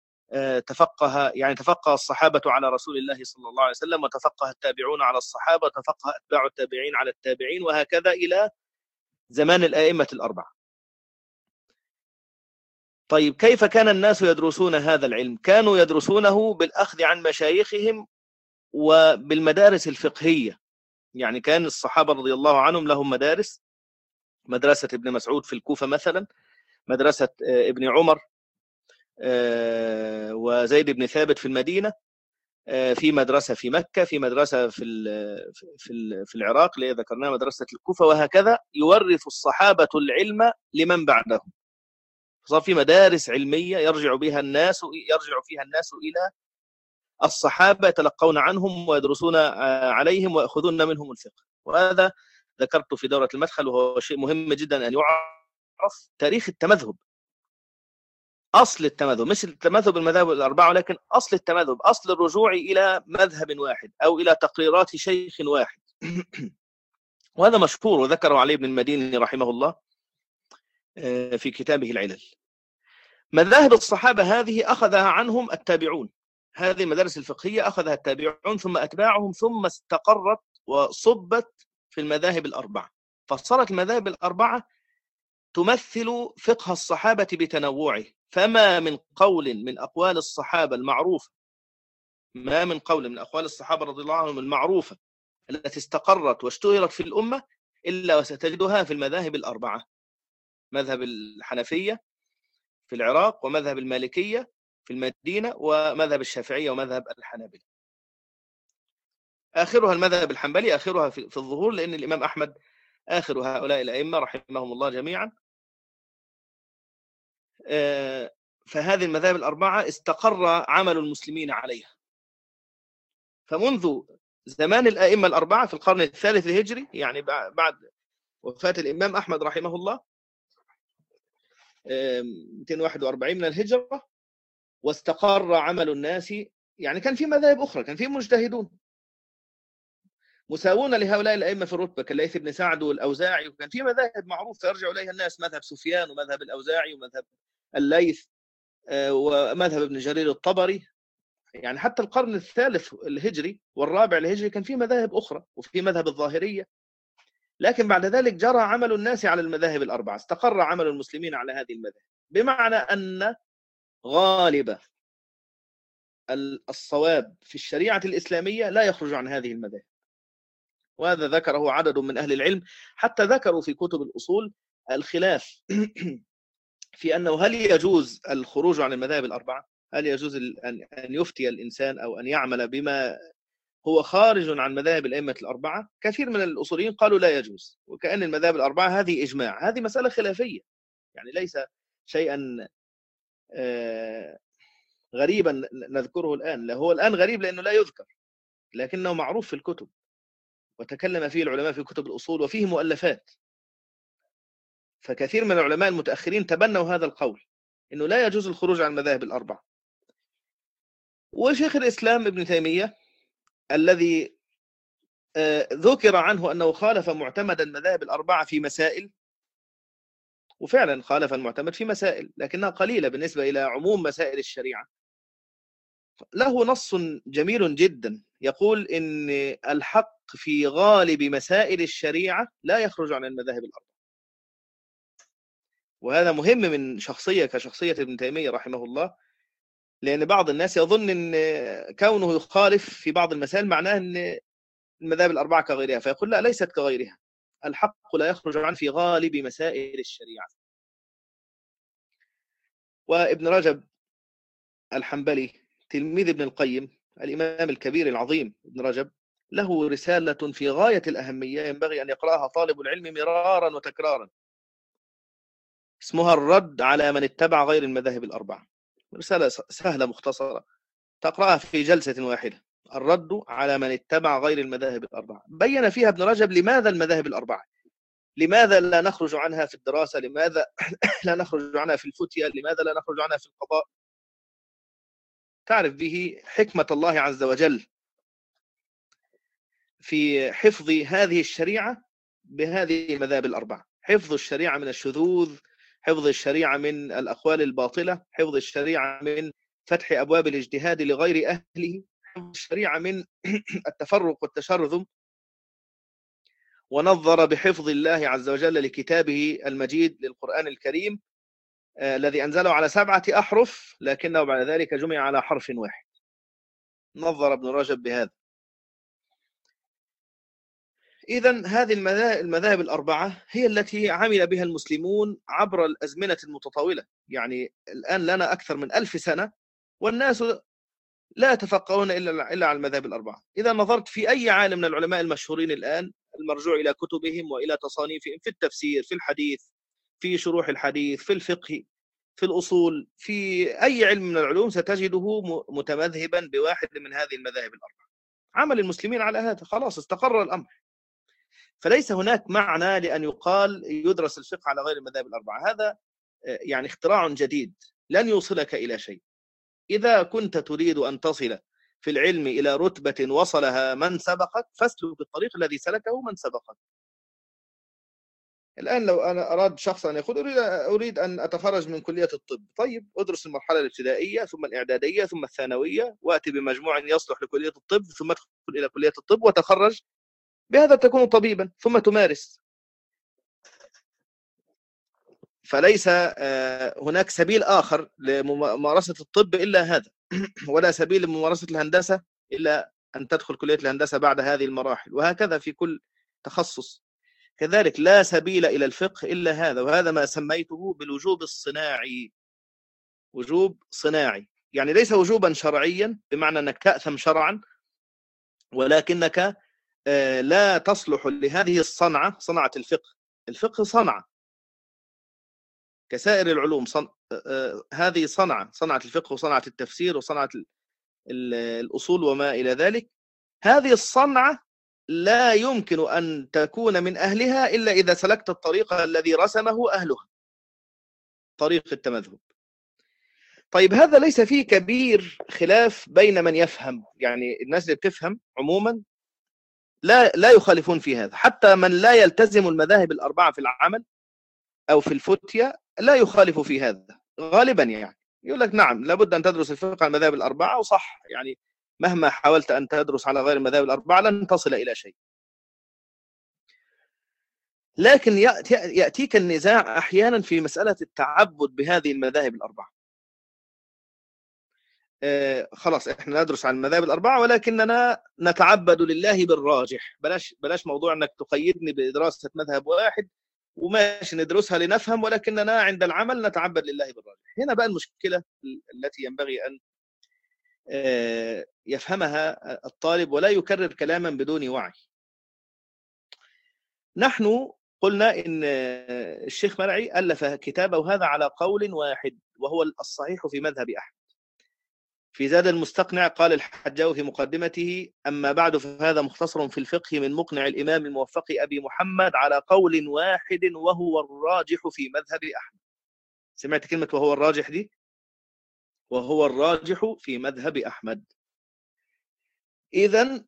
تفقه الصحابة على رسول الله صلى الله عليه وسلم، وتفقه التابعون على الصحابة، وتفقه أتباع التابعين على التابعين، وهكذا إلى زمان الأئمة الأربعة. طيب، كيف كان الناس يدرسون هذا العلم؟ كانوا يدرسونه بالأخذ عن مشايخهم وبالمدارس الفقهية. يعني كان الصحابة رضي الله عنهم لهم مدارس، مدرسة ابن مسعود في الكوفة مثلا، مدرسة ابن عمر وزيد بن ثابت في المدينة، في مدرسة في مكة، في مدرسة في العراق اللي ذكرناها مدرسة الكوفة، وهكذا يورث الصحابة العلم لمن بعدهم. صار في مدارس علمية يرجع فيها الناس إلى الصحابة، يتلقون عنهم ويدرسون عليهم ويأخذون منهم الفقه. وهذا ذكرت في دورة المدخل، وهو شيء مهم جدا أن يعرف تاريخ التمذهب، أصل التمذهب، مش التمذهب المذاهب الأربعة، ولكن أصل التمذهب، أصل الرجوع إلى مذهب واحد أو إلى تقريرات شيخ واحد. وهذا مشهور، وذكره علي بن المديني رحمه الله في كتابه العلل. مذاهب الصحابة هذه أخذها عنهم التابعون، هذه المدارس الفقهية أخذها التابعون ثم أتباعهم، ثم استقرت وصبت في المذاهب الأربعة، فصارت المذاهب الأربعة تمثل فقه الصحابة بتنوعه. فما من قول من أقوال الصحابة المعروفة، ما من قول من أقوال الصحابة رضي الله عنهم المعروفة التي استقرت واشتهرت في الأمة إلا وستجدها في المذاهب الأربعة: مذهب الحنفية في العراق، ومذهب المالكية في المدينة، ومذهب الشافعية ومذهب الحنابلة. آخرها المذهب الحنبلي، آخرها في الظهور، لأن الإمام أحمد آخر هؤلاء الأئمة رحمهم الله جميعا. فهذه المذاهب الأربعة استقر عمل المسلمين عليها. فمنذ زمان الأئمة الأربعة في القرن الثالث الهجري، يعني بعد وفاة الإمام أحمد رحمه الله 241 من الهجرة، واستقر عمل الناس. يعني كان في مذاهب أخرى، كان في مجتهدون مساوون لهؤلاء الأئمة في الرتبة كالليث بن سعد والأوزاعي، وكان في مذاهب معروفة يرجع إليها الناس: مذهب سفيان ومذهب الأوزاعي ومذهب الليث ومذهب ابن جرير الطبري. يعني حتى القرن الثالث الهجري والرابع الهجري كان في مذاهب أخرى، وفي مذهب الظاهرية. لكن بعد ذلك جرى عمل الناس على المذاهب الأربعة، استقر عمل المسلمين على هذه المذاهب، بمعنى أن غالب الصواب في الشريعة الإسلامية لا يخرج عن هذه المذاهب. وهذا ذكره عدد من أهل العلم، حتى ذكروا في كتب الأصول الخلاف في أنه هل يجوز الخروج عن المذاهب الأربعة؟ هل يجوز أن يفتي الإنسان أو أن يعمل بما هو خارج عن مذاهب الأئمة الأربعة؟ كثير من الأصوليين قالوا لا يجوز، وكأن المذاهب الأربعة هذه إجماع. هذه مسألة خلافية، يعني ليس شيئا غريبا نذكره الآن. لا، هو الآن غريب لأنه لا يذكر، لكنه معروف في الكتب وتكلم فيه العلماء في كتب الأصول وفيه مؤلفات. فكثير من العلماء المتأخرين تبنوا هذا القول، إنه لا يجوز الخروج عن المذاهب الأربعة. وشيخ الإسلام ابن تيمية الذي ذكر عنه أنه خالف معتمد المذاهب الأربعة في مسائل، وفعلا خالف المعتمد في مسائل لكنها قليلة بالنسبة إلى عموم مسائل الشريعة، له نص جميل جدا يقول إن الحق في غالب مسائل الشريعة لا يخرج عن المذاهب الأربعة. وهذا مهم من شخصية كشخصية ابن تيمية رحمه الله، لأن بعض الناس يظن أن كونه يخالف في بعض المسائل معناه أن المذاهب الأربعة كغيرها، فيقول لا، ليست كغيرها، الحق لا يخرج عن في غالب مسائل الشريعة. وابن رجب الحنبلي تلميذ ابن القيم، الإمام الكبير العظيم ابن رجب، له رسالة في غاية الأهمية ينبغي أن يقرأها طالب العلم مرارا وتكرارا، اسمها الرد على من اتبع غير المذاهب الأربعة. رسالة سهلة مختصرة تقرأها في جلسة واحدة: الرد على من اتبع غير المذاهب الأربعة. بين فيها ابن رجب لماذا المذاهب الأربعة، لماذا لا نخرج عنها في الدراسة، لماذا لا نخرج عنها في الفتية، لماذا لا نخرج عنها في القضاء. تعرف به حكمة الله عز وجل في حفظ هذه الشريعة بهذه المذاهب الأربعة: حفظ الشريعة من الشذوذ، حفظ الشريعة من الأقوال الباطلة، حفظ الشريعة من فتح أبواب الاجتهاد لغير أهله، حفظ الشريعة من التفرق والتشرذم. ونظر بحفظ الله عز وجل لكتابه المجيد للقرآن الكريم الذي أنزله على 7 أحرف لكنه بعد ذلك جمع على حرف واحد. نظر ابن رجب بهذا. إذن هذه المذاهب الأربعة هي التي عمل بها المسلمون عبر الأزمنة المتطاولة. يعني الآن لنا أكثر من 1000 سنة والناس لا يتفقهون إلا على المذاهب الأربعة. إذا نظرت في أي عالم من العلماء المشهورين الآن المرجوع إلى كتبهم وإلى تصانيفهم في التفسير، في الحديث، في شروح الحديث، في الفقه، في الأصول، في أي علم من العلوم، ستجده متمذهبا بواحد من هذه المذاهب الأربعة. عمل المسلمين على هذا، خلاص استقر الأمر. فليس هناك معنى لأن يقال يدرس الفقه على غير المذاهب الأربعة. هذا يعني اختراع جديد لن يوصلك إلى شيء. إذا كنت تريد أن تصل في العلم إلى رتبة وصلها من سبقك، فاسلك بالطريق الذي سلكه من سبقك. الآن لو أنا أراد شخص أن يقول أريد أن أتخرج من كلية الطب، طيب أدرس المرحلة الابتدائية ثم الإعدادية ثم الثانوية، وأتي بمجموع يصلح لكلية الطب، ثم أدخل إلى كلية الطب وتخرج، بهذا تكون طبيبا ثم تمارس. فليس هناك سبيل آخر لممارسة الطب إلا هذا، ولا سبيل لممارسة الهندسة إلا أن تدخل كلية الهندسة بعد هذه المراحل، وهكذا في كل تخصص. كذلك لا سبيل إلى الفقه إلا هذا، وهذا ما سميته بالوجوب الصناعي. وجوب صناعي يعني ليس وجوبا شرعيا بمعنى أنك تأثم شرعا، ولكنك لا تصلح لهذه الصنعة، صنعة الفقه. الفقه صنعة كسائر العلوم، هذه صنعة الفقه وصنعة التفسير وصنعة الأصول وما إلى ذلك. هذه الصنعة لا يمكن أن تكون من أهلها إلا إذا سلكت الطريق الذي رسمه أهلها، طريق التمذهب. طيب هذا ليس فيه كبير خلاف بين من يفهم، يعني الناس اللي بتفهم عموما لا يخالفون في هذا، حتى من لا يلتزم المذاهب الأربعة في العمل أو في الفتية لا يخالف في هذا غالبا. يعني يقول لك نعم لابد أن تدرس الفقه على المذاهب الأربعة، وصح يعني مهما حاولت أن تدرس على غير المذاهب الأربعة لن تصل إلى شيء. لكن يأتيك النزاع أحيانا في مسألة التعبد بهذه المذاهب الأربعة. خلاص احنا ندرس عن المذاهب الأربعة ولكننا نتعبد لله بالراجح. بلاش موضوع انك تقيدني بدراسة مذهب واحد وماشي ندرسها لنفهم، ولكننا عند العمل نتعبد لله بالراجح. هنا بقى المشكلة التي ينبغي أن يفهمها الطالب ولا يكرر كلاما بدون وعي. نحن قلنا إن الشيخ مرعي ألف كتابه هذا على قول واحد وهو الصحيح في مذهب أحمد. في زاد المستقنع قال الحجاوي في مقدمته: أما بعد فهذا مختصر في الفقه من مقنع الإمام الموفق أبي محمد على قول واحد وهو الراجح في مذهب أحمد. سمعت كلمة وهو الراجح دي؟ وهو الراجح في مذهب أحمد. إذن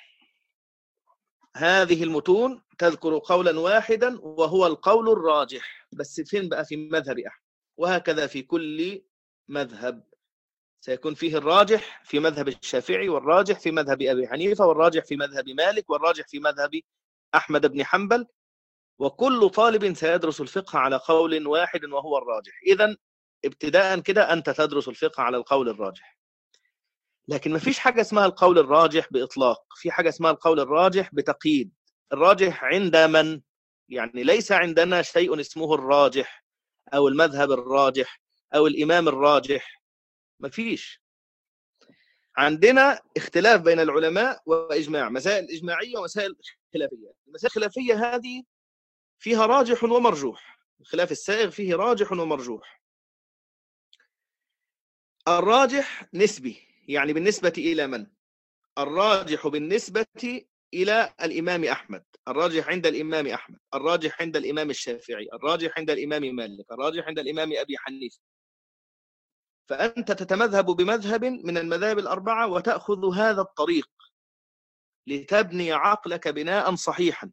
هذه المتون تذكر قولا واحدا وهو القول الراجح، بس فين بقى؟ في مذهب أحمد. وهكذا في كل مذهب سيكون فيه الراجح في مذهب الشافعي، والراجح في مذهب أبي حنيفة، والراجح في مذهب مالك، والراجح في مذهب أحمد بن حنبل. وكل طالب سيدرس الفقه على قول واحد وهو الراجح. إذن ابتداء كده أنت تدرس الفقه على القول الراجح. لكن ما فيش حاجة اسمها القول الراجح بإطلاق، في حاجة اسمها القول الراجح بتقييد. الراجح عند من؟ يعني ليس عندنا شيء اسمه الراجح أو المذهب الراجح أو الإمام الراجح، ما فيش. عندنا اختلاف بين العلماء وإجماع، مسائل إجماعية ومسائل خلافية. المسائل الخلافية هذه فيها راجح ومرجوح، الخلاف السائغ فيه راجح ومرجوح. الراجح نسبي، يعني بالنسبة إلى من؟ الراجح بالنسبة إلى الإمام أحمد، الراجح عند الإمام أحمد، الراجح عند الإمام الشافعي، الراجح عند الإمام مالك، الراجح عند الإمام أبي حنيفة. فأنت تتمذهب بمذهب من المذاهب الأربعة وتأخذ هذا الطريق لتبني عقلك بناء صحيحا،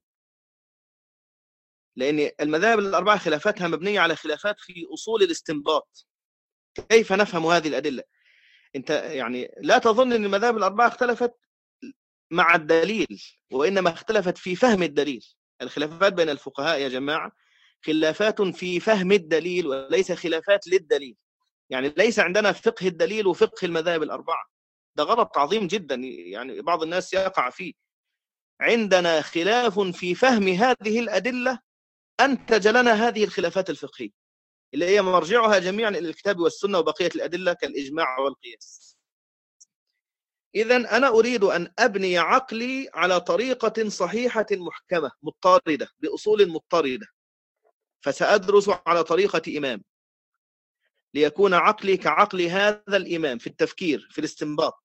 لأن المذاهب الأربعة خلافاتها مبنية على خلافات في أصول الاستنباط. كيف نفهم هذه الأدلة؟ أنت يعني لا تظن أن المذاهب الأربعة اختلفت مع الدليل، وإنما اختلفت في فهم الدليل. الخلافات بين الفقهاء يا جماعة خلافات في فهم الدليل وليس خلافات للدليل. يعني ليس عندنا فقه الدليل وفقه المذاهب الأربعة، ده غلط عظيم جدا يعني بعض الناس يقع فيه. عندنا خلاف في فهم هذه الأدلة أنتج لنا هذه الخلافات الفقهية اللي هي مرجعها جميعا إلى الكتاب والسنة وبقية الأدلة كالإجماع والقياس. إذن أنا أريد أن أبني عقلي على طريقة صحيحة محكمة مضطردة بأصول مضطردة، فسأدرس على طريقة إمام ليكون عقلي كعقل هذا الإمام في التفكير في الاستنباط.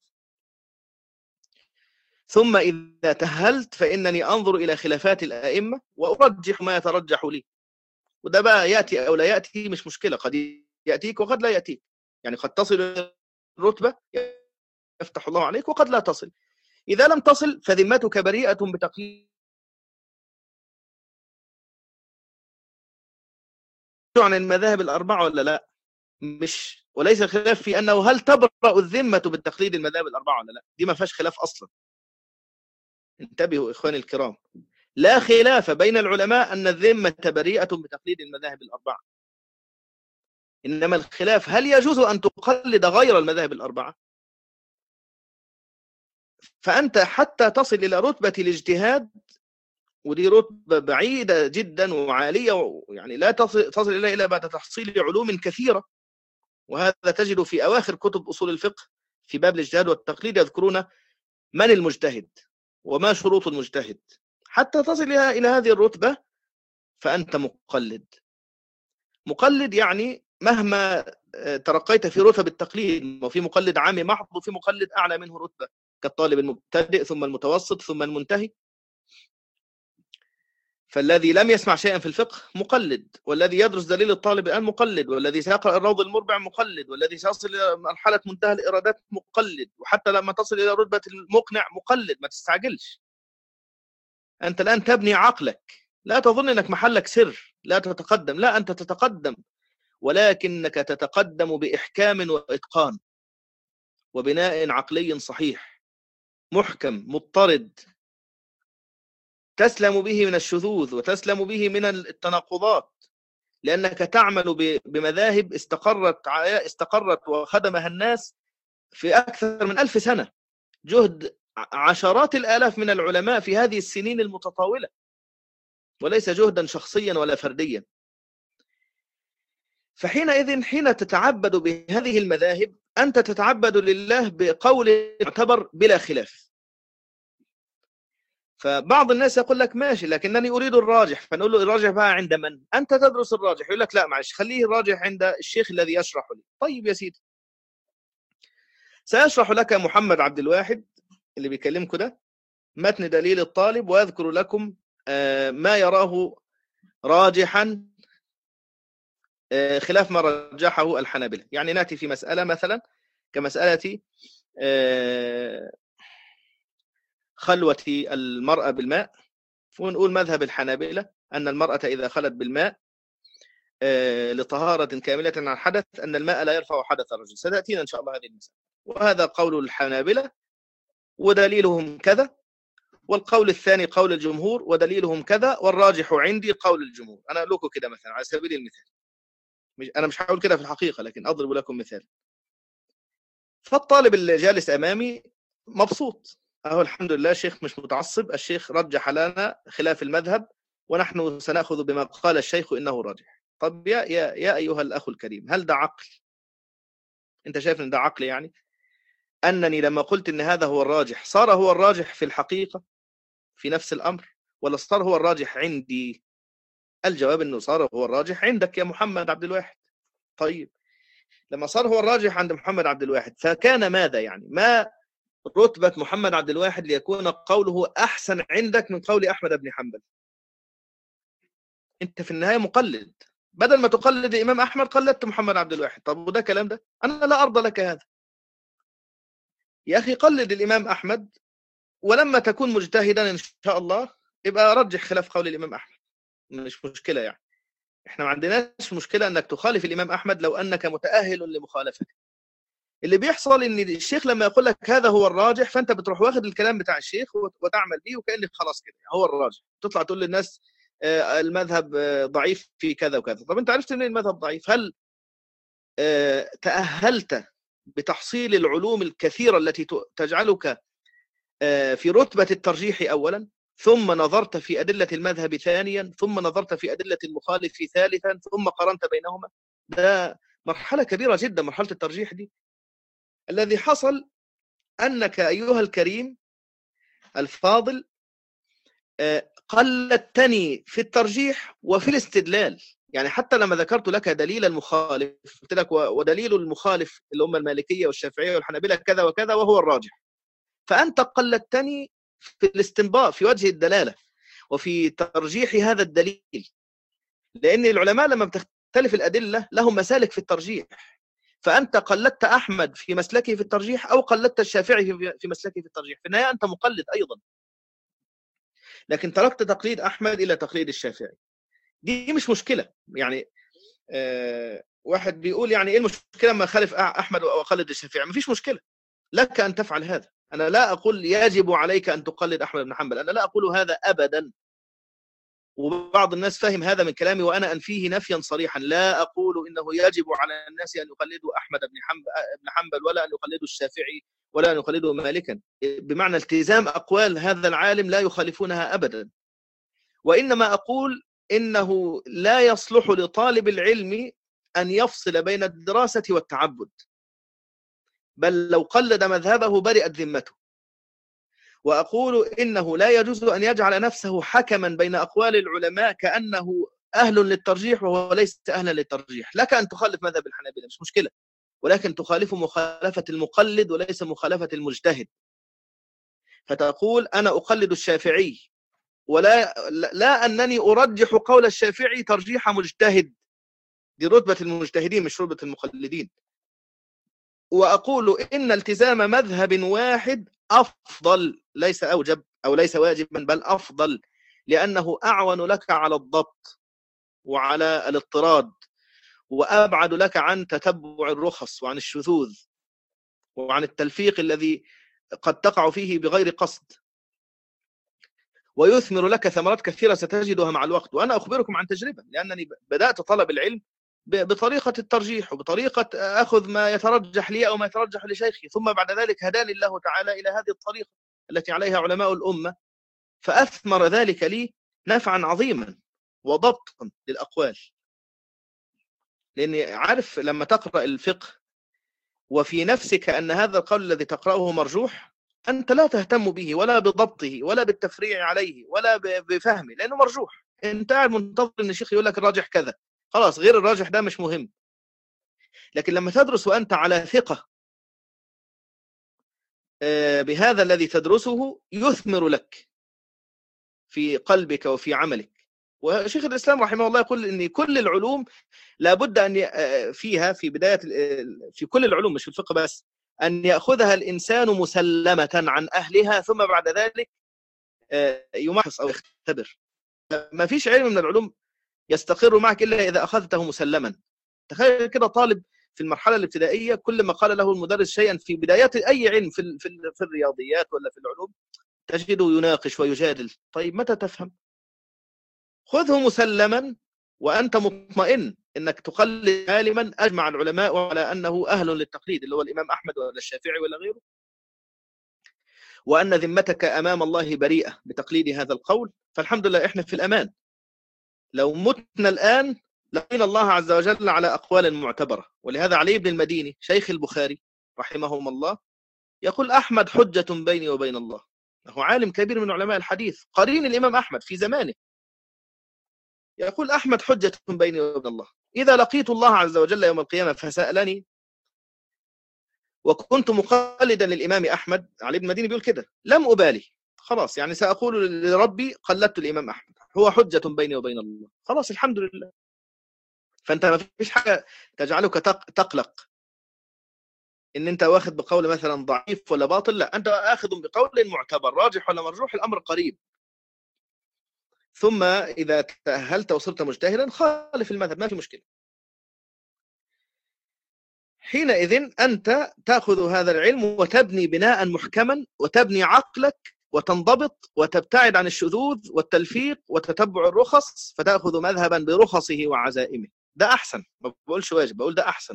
ثم إذا تهلت فإنني أنظر إلى خلافات الأئمة وأرجح ما يترجح لي. وده بقى يأتي أو لا يأتي مش مشكلة، قد يأتيك وقد لا يأتيك. يعني قد تصل الرتبة يفتح الله عليك وقد لا تصل. إذا لم تصل فذمتك بريئة بتقييد عن المذاهب الأربعة ولا لا؟ مش، وليس الخلاف في أنه هل تبرأ الذمة بالتقليد المذاهب الأربعة ولا لا؟ دي ما فيهاش خلاف أصلا. انتبهوا إخواني الكرام، لا خلاف بين العلماء أن الذمة بريئة بتقليد المذاهب الأربعة، إنما الخلاف هل يجوز أن تقلد غير المذاهب الأربعة؟ فأنت حتى تصل إلى رتبة الاجتهاد، ودي رتبة بعيدة جدا وعالية، يعني لا تصل إليها إلا بعد تحصيل علوم كثيرة، وهذا تجد في أواخر كتب أصول الفقه في باب الاجتهاد والتقليد يذكرون من المجتهد وما شروط المجتهد. حتى تصل إلى هذه الرتبة فأنت مقلد. مقلد يعني مهما ترقيت في رتب التقليد، وفي مقلد عام محض وفي مقلد أعلى منه رتبة، كالطالب المبتدئ ثم المتوسط ثم المنتهي. فالذي لم يسمع شيئا في الفقه مقلد، والذي يدرس دليل الطالب الآن مقلد، والذي سيقرأ الروض المربع مقلد، والذي سيصل إلى مرحلة منتهى الإرادات مقلد، وحتى لما تصل إلى رتبة المقنع مقلد. ما تستعجلش، أنت الآن تبني عقلك، لا تظن أنك محلك سر لا تتقدم، لا، أنت تتقدم، ولكنك تتقدم بإحكام وإتقان وبناء عقلي صحيح محكم مضطرد، تسلم به من الشذوذ وتسلم به من التناقضات، لأنك تعمل بمذاهب استقرت وخدمها الناس في أكثر من 1000 سنة، جهد عشرات الآلاف من العلماء في هذه السنين المتطاولة، وليس جهدا شخصيا ولا فرديا. فحينئذ حين تتعبد بهذه المذاهب أنت تتعبد لله بقول يعتبر بلا خلاف. فبعض الناس يقول لك ماشي لكنني أريد الراجح، فنقول له الراجح بقى عند من؟ أنت تدرس الراجح. يقول لك لا معلش خليه الراجح عند الشيخ الذي يشرح لي. طيب يا سيدي، سيشرح لك محمد عبد الواحد اللي بيكلمكم ده متن دليل الطالب، ويذكر لكم ما يراه راجحا خلاف ما رجحه الحنابلة. يعني نأتي في مسألة مثلا كمسألة خلوة المرأة بالماء، ونقول مذهب الحنابلة أن المرأة إذا خلت بالماء لطهارة كاملة عن حدث أن الماء لا يرفع حدث الرجل. ستأتينا إن شاء الله هذه المسألة، وهذا قول الحنابلة ودليلهم كذا، والقول الثاني قول الجمهور ودليلهم كذا، والراجح عندي قول الجمهور. أنا أقول لكم كده مثلا على سبيل المثال، أنا مش هقول كده في الحقيقة لكن أضرب لكم مثال. فالطالب اللي جالس أمامي مبسوط، أهو الحمد لله الشيخ مش متعصب، الشيخ رجح لنا خلاف المذهب ونحن سنأخذ بما قال الشيخ إنه راجح. طب يا أيها الأخ الكريم، هل ده عقل؟ أنت شايف إن ده عقل؟ يعني أنني لما قلت إن هذا هو الراجح صار هو الراجح في الحقيقة في نفس الأمر، ولا صار هو الراجح عندي؟ الجواب إنه صار هو الراجح عندك يا محمد عبد الواحد. طيب لما صار هو الراجح عند محمد عبد الواحد فكان ماذا؟ يعني ما رتبة محمد عبد الواحد ليكون قوله أحسن عندك من قول أحمد بن حنبل؟ أنت في النهاية مقلد، بدل ما تقلد الإمام أحمد قلدت محمد عبد الواحد. طب وده كلام ده؟ أنا لا أرضى لك هذا يا أخي. قلد الإمام أحمد، ولما تكون مجتهدا إن شاء الله يبقى رجح خلاف قول الإمام أحمد، مش مشكلة. يعني إحنا ما عندناش مشكلة أنك تخالف الإمام أحمد لو أنك متأهل لمخالفته. اللي بيحصل ان الشيخ لما يقول لك هذا هو الراجح فانت بتروح واخد الكلام بتاع الشيخ وتعمل بيه وكأنك خلاص كده هو الراجح، تطلع تقول للناس المذهب ضعيف في كذا وكذا. طب انت عرفت ان المذهب ضعيف؟ هل تأهلت بتحصيل العلوم الكثيرة التي تجعلك في رتبة الترجيح أولا، ثم نظرت في أدلة المذهب ثانيا، ثم نظرت في أدلة المخالف ثالثا، ثم قارنت بينهما؟ ده مرحلة كبيرة جدا، مرحلة الترجيح دي. الذي حصل أنك أيها الكريم الفاضل قلدتني في الترجيح وفي الاستدلال. يعني حتى لما ذكرت لك دليل المخالف قلت لك ودليل المخالف اللي هم المالكية والشافعية والحنابلة كذا وكذا وهو الراجح، فأنت قلدتني في الاستنباط في وجه الدلالة وفي ترجيح هذا الدليل، لأن العلماء لما بتختلف الأدلة لهم مسالك في الترجيح. فأنت قلدت أحمد في مسلكه في الترجيح أو قلدت الشافعي في مسلكه في الترجيح، في النهاية أنت مقلد أيضا، لكن تركت تقليد أحمد إلى تقليد الشافعي. دي مش مشكلة. يعني واحد بيقول يعني ايه المشكله لما اخالف احمد واقلد الشافعي؟ مفيش مشكله، لك ان تفعل هذا. انا لا اقول يجب عليك ان تقلد احمد بن حنبل، انا لا اقول هذا ابدا. وبعض الناس فهم هذا من كلامي وانا انفيه نفيا صريحا. لا اقول انه يجب على الناس ان يقلدوا احمد بن حنبل ولا ان يقلدوا الشافعي ولا ان يقلدوا مالكا، بمعنى التزام اقوال هذا العالم لا يخالفونها ابدا. وانما اقول انه لا يصلح لطالب العلم ان يفصل بين الدراسه والتعبد، بل لو قلد مذهبه برئت ذمته. وأقول إنه لا يجوز أن يجعل نفسه حكما بين أقوال العلماء كأنه أهل للترجيح وهو ليس أهلا للترجيح. لك أن تخالف مذهب الحنابلة مش مشكلة، ولكن تخالف مخالفة المقلد وليس مخالفة المجتهد. فتقول أنا أقلد الشافعي ولا لا أنني أرجح قول الشافعي ترجيح مجتهد، دي رتبة المجتهدين مش رتبة المقلدين. وأقول إن التزام مذهب واحد أفضل، ليس أوجب أو ليس واجبا بل أفضل، لأنه أعون لك على الضبط وعلى الاضطراد، وأبعد لك عن تتبع الرخص وعن الشذوذ وعن التلفيق الذي قد تقع فيه بغير قصد، ويثمر لك ثمرات كثيرة ستجدها مع الوقت. وأنا أخبركم عن تجربة، لأنني بدأت طلب العلم بطريقة الترجيح وبطريقة أخذ ما يترجح لي أو ما يترجح لشيخي، ثم بعد ذلك هداني الله تعالى إلى هذه الطريقة التي عليها علماء الأمة، فأثمر ذلك لي نفعا عظيما وضبطا للأقوال. لأني عارف لما تقرأ الفقه وفي نفسك أن هذا القول الذي تقرأه مرجوح، أنت لا تهتم به ولا بضبطه ولا بالتفريع عليه ولا بفهمه، لأنه مرجوح. أنت قاعد منتظر أن الشيخ يقول لك الراجح كذا، خلاص غير الراجح ده مش مهم. لكن لما تدرس وأنت على ثقة بهذا الذي تدرسه يثمر لك في قلبك وفي عملك. وشيخ الإسلام رحمه الله يقول أن كل العلوم لابد أن فيها في بداية في كل العلوم مش في الفقه بس، أن يأخذها الإنسان مسلمة عن أهلها ثم بعد ذلك يمحص أو يختبر. ما فيش علم من العلوم يستقر معك إلا إذا أخذته مسلما. تخيل كده طالب في المرحلة الابتدائية كل ما قال له المدرس شيئا في بدايات أي علم في الرياضيات ولا في العلوم تجده يناقش ويجادل. طيب متى تفهم؟ خذه مسلما وأنت مطمئن أنك تقلد عالما أجمع العلماء على أنه أهل للتقليد، اللي هو الإمام أحمد ولا الشافعي ولا غيره، وأن ذمتك أمام الله بريئة بتقليد هذا القول، فالحمد لله إحنا في الأمان. لو متنا الآن لقينا الله عز وجل على أقوال معتبرة. ولهذا علي بن المديني شيخ البخاري رحمهم الله يقول أحمد حجة بيني وبين الله. هو عالم كبير من علماء الحديث قرين الإمام أحمد في زمانه، يقول أحمد حجة بيني وبين الله، إذا لقيت الله عز وجل يوم القيامة فسألني وكنت مقلدا للإمام أحمد، علي بن المديني بيقول كده، لم أبالي، خلاص يعني سأقول لربي قلدت الإمام أحمد، هو حجة بيني وبين الله، خلاص الحمد لله. فأنت ما فيش حاجة تجعلك تقلق إن أنت واخد بقول مثلا ضعيف ولا باطل، لا، أنت آخذ بقول معتبر راجح ولا مرجوح، الأمر قريب. ثم إذا تأهلت وصرت مجتهدا خالف المذهب ما في مشكلة. حينئذ أنت تأخذ هذا العلم وتبني بناء محكما وتبني عقلك وتنضبط وتبتعد عن الشذوذ والتلفيق وتتبع الرخص، فتأخذ مذهبا برخصه وعزائمه. ده أحسن، ما بقولش واجب، بقول ده أحسن.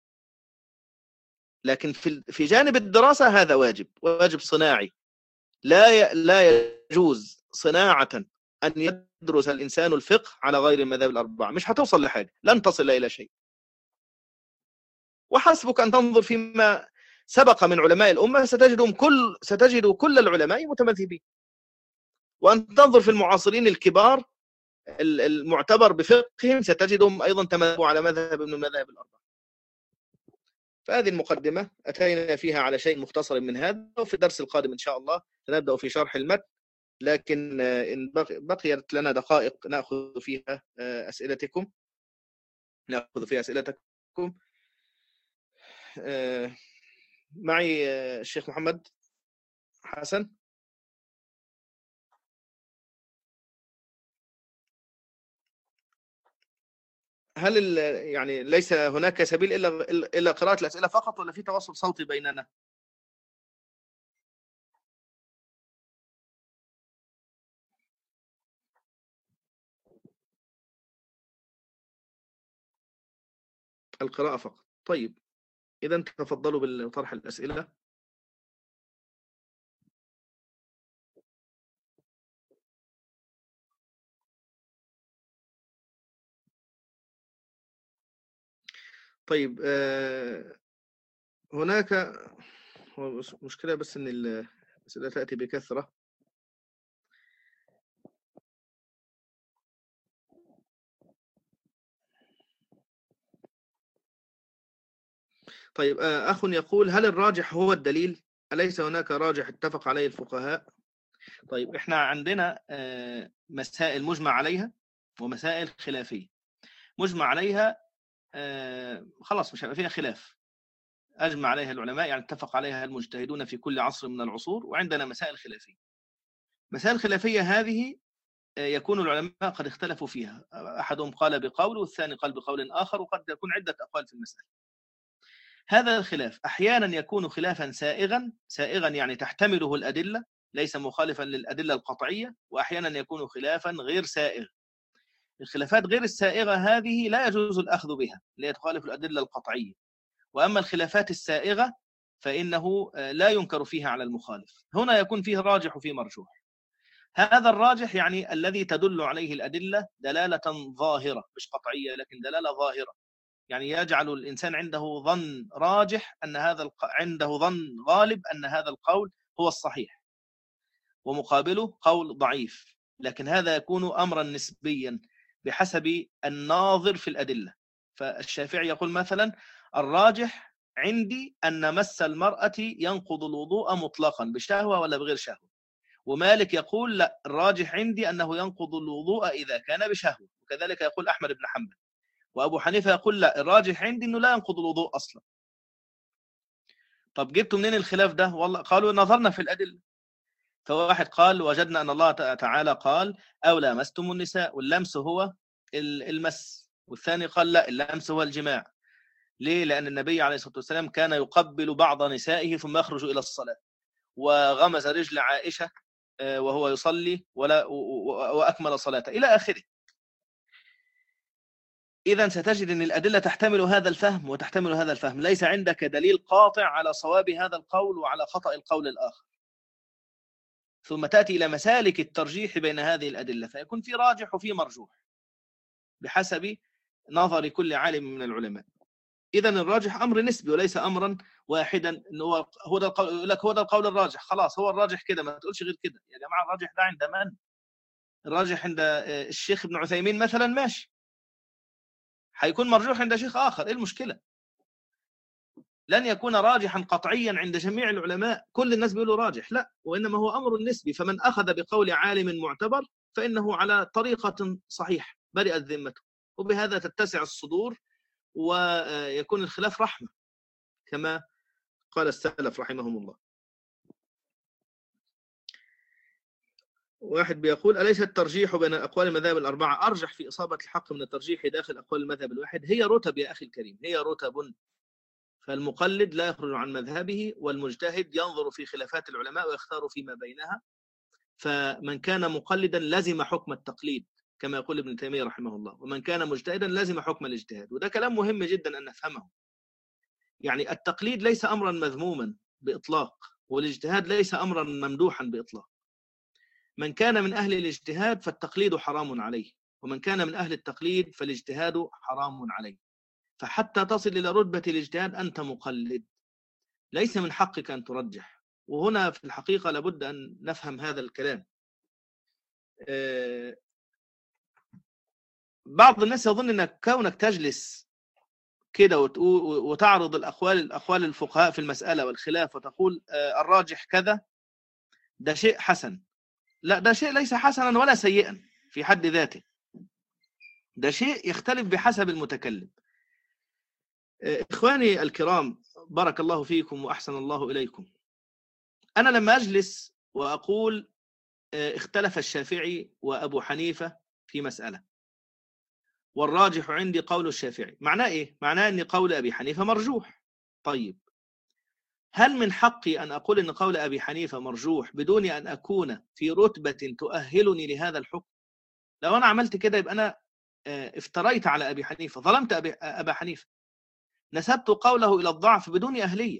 لكن في جانب الدراسة هذا واجب صناعي. لا يجوز صناعة أن يدرس الإنسان الفقه على غير المذاهب الأربعة، مش هتوصل لحاجة، لن تصل إلى شيء. وحسبك أن تنظر فيما سبق من علماء الأمة ستجد كل العلماء متمذهبين، وأن تنظر في المعاصرين الكبار المعتبر بفقههم ستجدهم أيضا تمذهبوا على مذهب من المذاهب الأربعة. فهذه المقدمة أتينا فيها على شيء مختصر من هذا، وفي الدرس القادم إن شاء الله سنبدأ في شرح المتن، لكن إن بقيت لنا دقائق نأخذ فيها أسئلتكم. معي الشيخ محمد حسن. هل يعني ليس هناك سبيل إلا قراءة الأسئلة فقط، ولا في تواصل صوتي بيننا؟ القراءة فقط. طيب، إذا تفضلوا بطرح الأسئلة. طيب، هناك مشكلة بس إن الأسئلة تأتي بكثرة. طيب، أخ يقول: هل الراجح هو الدليل؟ أليس هناك راجح اتفق عليه الفقهاء؟ طيب، إحنا عندنا مسائل مجمع عليها ومسائل خلافية. مجمع عليها خلاص مش هيبقى فيها خلاف، أجمع عليها العلماء، يعني اتفق عليها المجتهدون في كل عصر من العصور. وعندنا مسائل خلافية. مسائل خلافية هذه يكون العلماء قد اختلفوا فيها، أحدهم قال بقول والثاني قال بقول آخر، وقد يكون عدة أقوال في المسألة. هذا الخلاف أحيانا يكون خلافا سائغا يعني تحتمله الأدلة، ليس مخالفا للأدلة القطعية، وأحيانا يكون خلافا غير سائغ. الخلافات غير السائغة هذه لا يجوز الأخذ بها، لا تخالف الأدلة القطعية. وأما الخلافات السائغة فإنه لا ينكر فيها على المخالف. هنا يكون فيه راجح وفيه مرجوح. هذا الراجح يعني الذي تدل عليه الأدلة دلالة ظاهرة، مش قطعية لكن دلالة ظاهرة، يعني يجعل الإنسان عنده ظن راجح أن عنده ظن غالب أن هذا القول هو الصحيح، ومقابله قول ضعيف. لكن هذا يكون أمرا نسبيا بحسب الناظر في الأدلة. فالشافعي يقول مثلا: الراجح عندي أن مس المرأة ينقض الوضوء مطلقا بشهوة ولا بغير شهوة. ومالك يقول: لا، الراجح عندي أنه ينقض الوضوء إذا كان بشهوة. وكذلك يقول أحمد بن حنبل. وأبو حنيفة يقول: لا، الراجح عندي أنه لا ينقض الوضوء أصلا. طب جبتوا منين الخلاف ده؟ والله قالوا: نظرنا في الأدلة. فواحد قال: وجدنا أن الله تعالى قال: أو لامستم النساء، واللمس هو المس. والثاني قال: لا، اللمس هو الجماع. ليه؟ لأن النبي عليه الصلاة والسلام كان يقبل بعض نسائه ثم يخرج إلى الصلاة، وغمز رجل عائشة وهو يصلي وأكمل صلاته إلى آخره. إذا ستجد أن الأدلة تحتمل هذا الفهم وتحتمل هذا الفهم. ليس عندك دليل قاطع على صواب هذا القول وعلى خطأ القول الآخر. ثم تأتي إلى مسالك الترجيح بين هذه الأدلة، فيكون في راجح وفي مرجوح بحسب نظر كل عالم من العلماء. إذا الراجح أمر نسبي وليس أمرا واحدا، إنه هو ده القول، يقول لك هو ده القول الراجح، خلاص هو الراجح كده، ما تقولش غير كده. يا جماعة، الراجح ده عند من؟ الراجح عند الشيخ ابن عثيمين مثلا، ماشي، هيكون مرجوح عند شيخ آخر، إيه المشكلة؟ لن يكون راجحا قطعيا عند جميع العلماء، كل الناس بيقولوا راجح، لا، وإنما هو أمر نسبي. فمن أخذ بقول عالم معتبر فإنه على طريقة صحيح برئت ذمته، وبهذا تتسع الصدور ويكون الخلاف رحمة كما قال السلف رحمهم الله. واحد بيقول: أليس الترجيح بين أقوال المذاهب الأربعة أرجح في إصابة الحق من الترجيح داخل أقوال المذهب الواحد؟ هي رتب يا أخي الكريم، هي رتب. فالمقلد لا يخرج عن مذهبه، والمجتهد ينظر في خلافات العلماء ويختار فيما بينها. فمن كان مقلدا لزم حكم التقليد كما يقول ابن تيمية رحمه الله، ومن كان مجتهدا لزم حكم الاجتهاد. وده كلام مهم جدا أن نفهمه. يعني التقليد ليس أمرا مذموما بإطلاق، والاجتهاد ليس أمرا ممدوحا بإطلاق. من كان من أهل الاجتهاد فالتقليد حرام عليه، ومن كان من أهل التقليد فالاجتهاد حرام عليه. فحتى تصل إلى رتبة الاجتهاد أنت مقلد، ليس من حقك أن ترجح. وهنا في الحقيقة لابد أن نفهم هذا الكلام. بعض الناس يظن أنك كونك تجلس كده وتعرض الأقوال الفقهاء في المسألة والخلاف وتقول الراجح كذا، ده شيء حسن. لا، ده شيء ليس حسنا ولا سيئا في حد ذاته، ده شيء يختلف بحسب المتكلم. إخواني الكرام، بارك الله فيكم وأحسن الله إليكم. أنا لما أجلس وأقول اختلف الشافعي وأبو حنيفة في مسألة، والراجح عندي قول الشافعي. معناه إيه؟ معناه أن قول أبي حنيفة مرجوح. طيب، هل من حقي أن أقول أن قول أبي حنيفة مرجوح بدون أن أكون في رتبة تؤهلني لهذا الحكم؟ لو أنا عملت كده يبقى أنا افتريت على أبي حنيفة، ظلمت أبا حنيفة، نسبت قوله إلى الضعف بدون أهلية.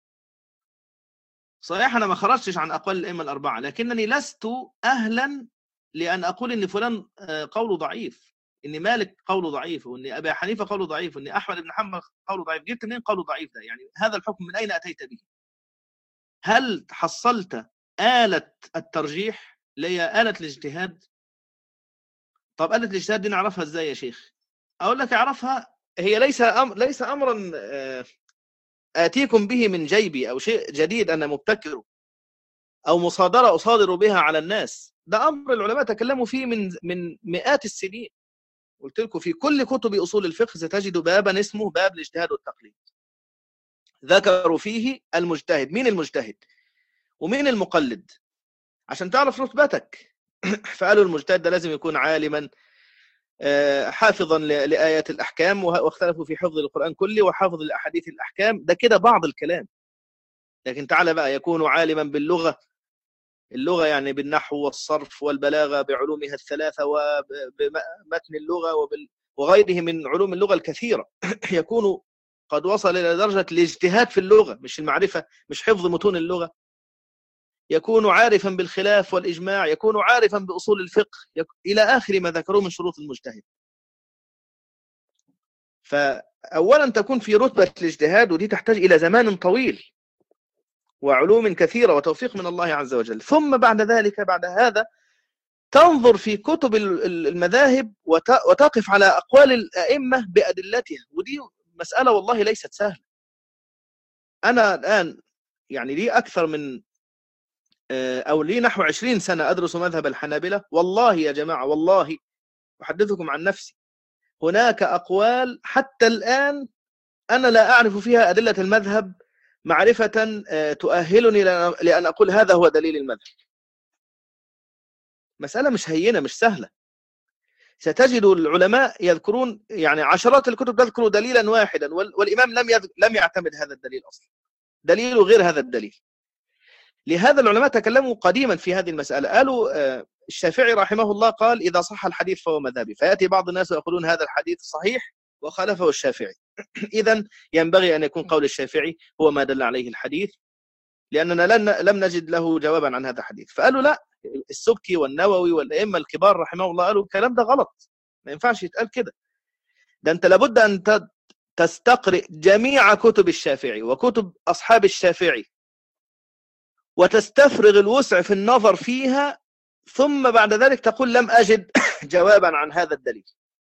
صحيح أنا ما خرجتش عن أقوال الأئمة الأربعة، لكنني لست أهلا لأن أقول إن فلان قوله ضعيف، إن مالك قوله ضعيف، وإن أبي حنيفة قوله ضعيف، وإن أحمد بن حنبل قوله ضعيف. جبت منين قوله ضعيف ده؟ يعني هذا الحكم من أين أتيت به؟ هل حصلت آلة الترجيح اللي هي آلة الاجتهاد؟ طب آلة الاجتهاد دي نعرفها إزاي يا شيخ؟ أقول لك أعرفها، هي ليس أمرا آتيكم به من جيبي أو شيء جديد أنا مبتكره أو مصادرة أصادر بها على الناس. ده أمر العلماء تكلموا فيه من مئات السنين. قلت لكم في كل كتب أصول الفقه ستجد بابا اسمه باب الاجتهاد والتقليد، ذكروا فيه المجتهد، مين المجتهد ومين المقلد، عشان تعرف رتبتك. فقالوا المجتهد ده لازم يكون عالما حافظا لآيات الأحكام، واختلفوا في حفظ القرآن كله وحافظ الأحاديث الأحكام. ده كده بعض الكلام. لكن تعالى بقى، يكون عالما باللغة، اللغة يعني بالنحو والصرف والبلاغة بعلومها الثلاثة وبمتن اللغة وغيره من علوم اللغة الكثيرة. يكون قد وصل إلى درجة الاجتهاد في اللغة، مش المعرفة، مش حفظ متون اللغة. يكون عارفا بالخلاف والإجماع، يكون عارفا بأصول الفقه، إلى آخر ما ذكروه من شروط المجتهد. فأولا تكون في رتبة الاجتهاد، ودي تحتاج إلى زمان طويل وعلوم كثيرة وتوفيق من الله عز وجل. ثم بعد ذلك، بعد هذا، تنظر في كتب المذاهب وتقف على أقوال الأئمة بأدلتها، ودي مسألة والله ليست سهلة. أنا الآن يعني لي أكثر من أو لي نحو 20 سنة أدرس مذهب الحنابلة. والله يا جماعة، والله أحدثكم عن نفسي، هناك أقوال حتى الآن أنا لا أعرف فيها أدلة المذهب معرفة تؤهلني لأن أقول هذا هو دليل المذهب. مسألة مش هينة، مش سهلة. ستجد العلماء يذكرون يعني عشرات الكتب تذكر دليلا واحدا، والإمام لم يعتمد هذا الدليل أصلا، دليله غير هذا الدليل. لهذا العلماء تكلموا قديما في هذه المسألة. قالوا الشافعي رحمه الله قال إذا صح الحديث فهو مذهبي، فيأتي بعض الناس ويقولون هذا الحديث صحيح وخالفه الشافعي. إذن ينبغي أن يكون قول الشافعي هو ما دل عليه الحديث، لأننا لم نجد له جوابا عن هذا الحديث. فقالوا لا، السبكي والنووي والأئمة الكبار رحمه الله قالوا الكلام ده غلط، ما ينفعش يتقال كده. ده أنت لابد أن تستقرئ جميع كتب الشافعي وكتب أصحاب الشافعي وتستفرغ الوسع في النظر فيها، ثم بعد ذلك تقول لم أجد جوابا عن هذا الدليل،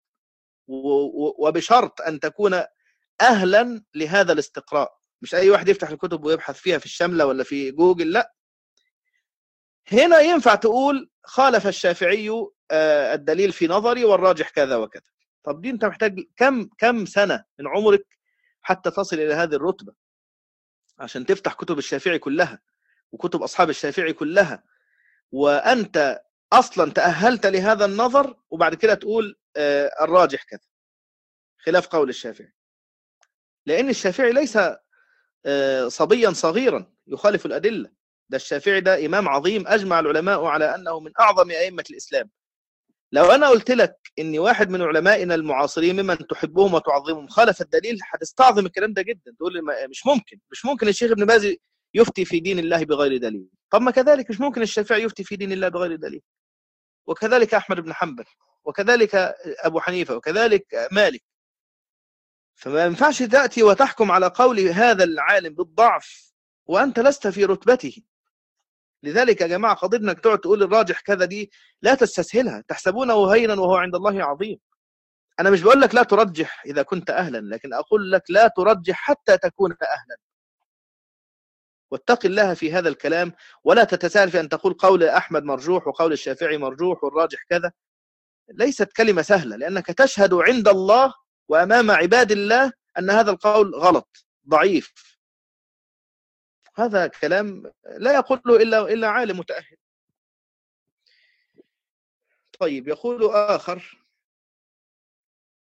وبشرط أن تكون أهلا لهذا الاستقراء. مش أي واحد يفتح الكتب ويبحث فيها في الشملة ولا في جوجل، لا. هنا ينفع تقول خالف الشافعي الدليل في نظري والراجح كذا وكذا. طب دي أنت محتاج كم سنة من عمرك حتى تصل إلى هذه الرتبة عشان تفتح كتب الشافعي كلها وكتب أصحاب الشافعي كلها، وأنت أصلا تأهلت لهذا النظر، وبعد كده تقول الراجح كذا خلاف قول الشافعي. لأن الشافعي ليس صبيا صغيرا يخالف الأدلة. ده الشافعي ده إمام عظيم أجمع العلماء على أنه من أعظم أئمة الإسلام. لو أنا قلت لك إن واحد من علمائنا المعاصرين ممن تحبهم وتعظمهم خالف الدليل، هتستعظم الكلام ده جدا، تقول لي مش ممكن الشيخ ابن باز يفتي في دين الله بغير دليل. طب ما كذلك مش ممكن الشافعي يفتي في دين الله بغير دليل، وكذلك أحمد بن حنبل، وكذلك أبو حنيفة، وكذلك مالك. فما ينفعش تأتي وتحكم على قول هذا العالم بالضعف وأنت لست في رتبته. لذلك يا جماعة قضية انك تقعد تقول الراجح كذا دي لا تستسهلها، تحسبونه هينا وهو عند الله عظيم. أنا مش بقول لك لا ترجح إذا كنت أهلا، لكن أقول لك لا ترجح حتى تكون أهلا. واتق الله في هذا الكلام، ولا تتساهل في أن تقول قول أحمد مرجوح وقول الشافعي مرجوح والراجح كذا. ليست كلمة سهلة، لأنك تشهد عند الله وأمام عباد الله أن هذا القول غلط ضعيف. هذا كلام لا يقوله إلا عالم متأهل. طيب، يقول آخر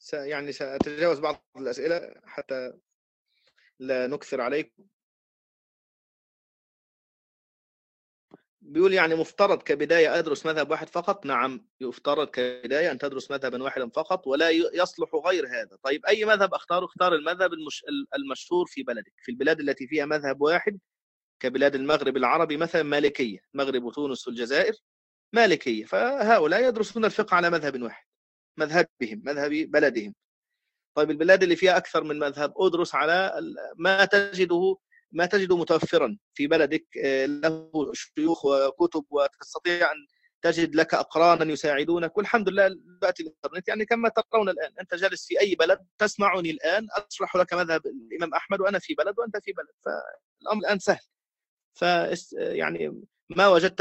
يعني سأتجاوز بعض الأسئلة حتى لا نكثر عليكم. بيقول يعني مفترض كبداية أدرس مذهب واحد فقط؟ نعم، يفترض كبداية أن تدرس مذهبا واحدا فقط ولا يصلح غير هذا. طيب أي مذهب أختاره؟ اختار المذهب المشهور في بلدك. في البلاد التي فيها مذهب واحد كبلاد المغرب العربي مثلا مالكية، المغرب وتونس والجزائر مالكية، فهؤلاء يدرسون الفقه على مذهب واحد، مذهبهم، مذهب بلدهم. طيب البلاد اللي فيها أكثر من مذهب أدرس على ما تجده متوفرا في بلدك، له شيوخ وكتب، وتستطيع أن تجد لك أقرانا يساعدونك. والحمد لله دلوقتي الإنترنت، يعني كما ترون الآن أنت جالس في أي بلد تسمعني الآن أشرح لك مذهب الإمام أحمد وأنا في بلد وأنت في بلد، فالأمر الآن سهل. يعني ما وجدت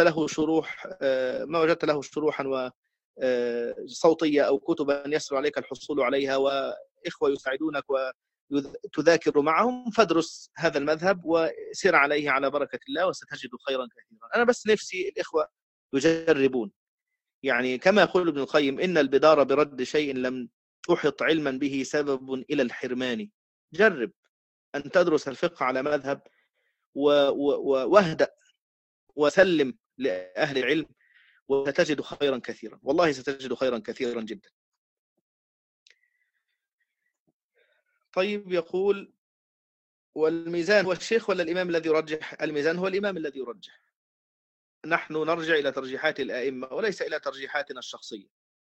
له شروحا صوتية أو كتبا يسر عليك الحصول عليها وإخوة يساعدونك وتذاكر معهم، فادرس هذا المذهب وسر عليه على بركة الله وستجد خيرا كثيرا. أنا بس نفسي الإخوة يجربون، يعني كما يقول ابن القيم: إن البدار برد شيء لم تحط علما به سبب إلى الحرمان. جرب أن تدرس الفقه على مذهب واهدأ وسلم لأهل العلم وستجد خيرا كثيرا، والله ستجد خيرا كثيرا جدا. طيب يقول: والميزان هو الشيخ ولا الإمام الذي يرجح؟ الميزان هو الإمام الذي يرجح. نحن نرجع إلى ترجيحات الآئمة وليس إلى ترجيحاتنا الشخصية.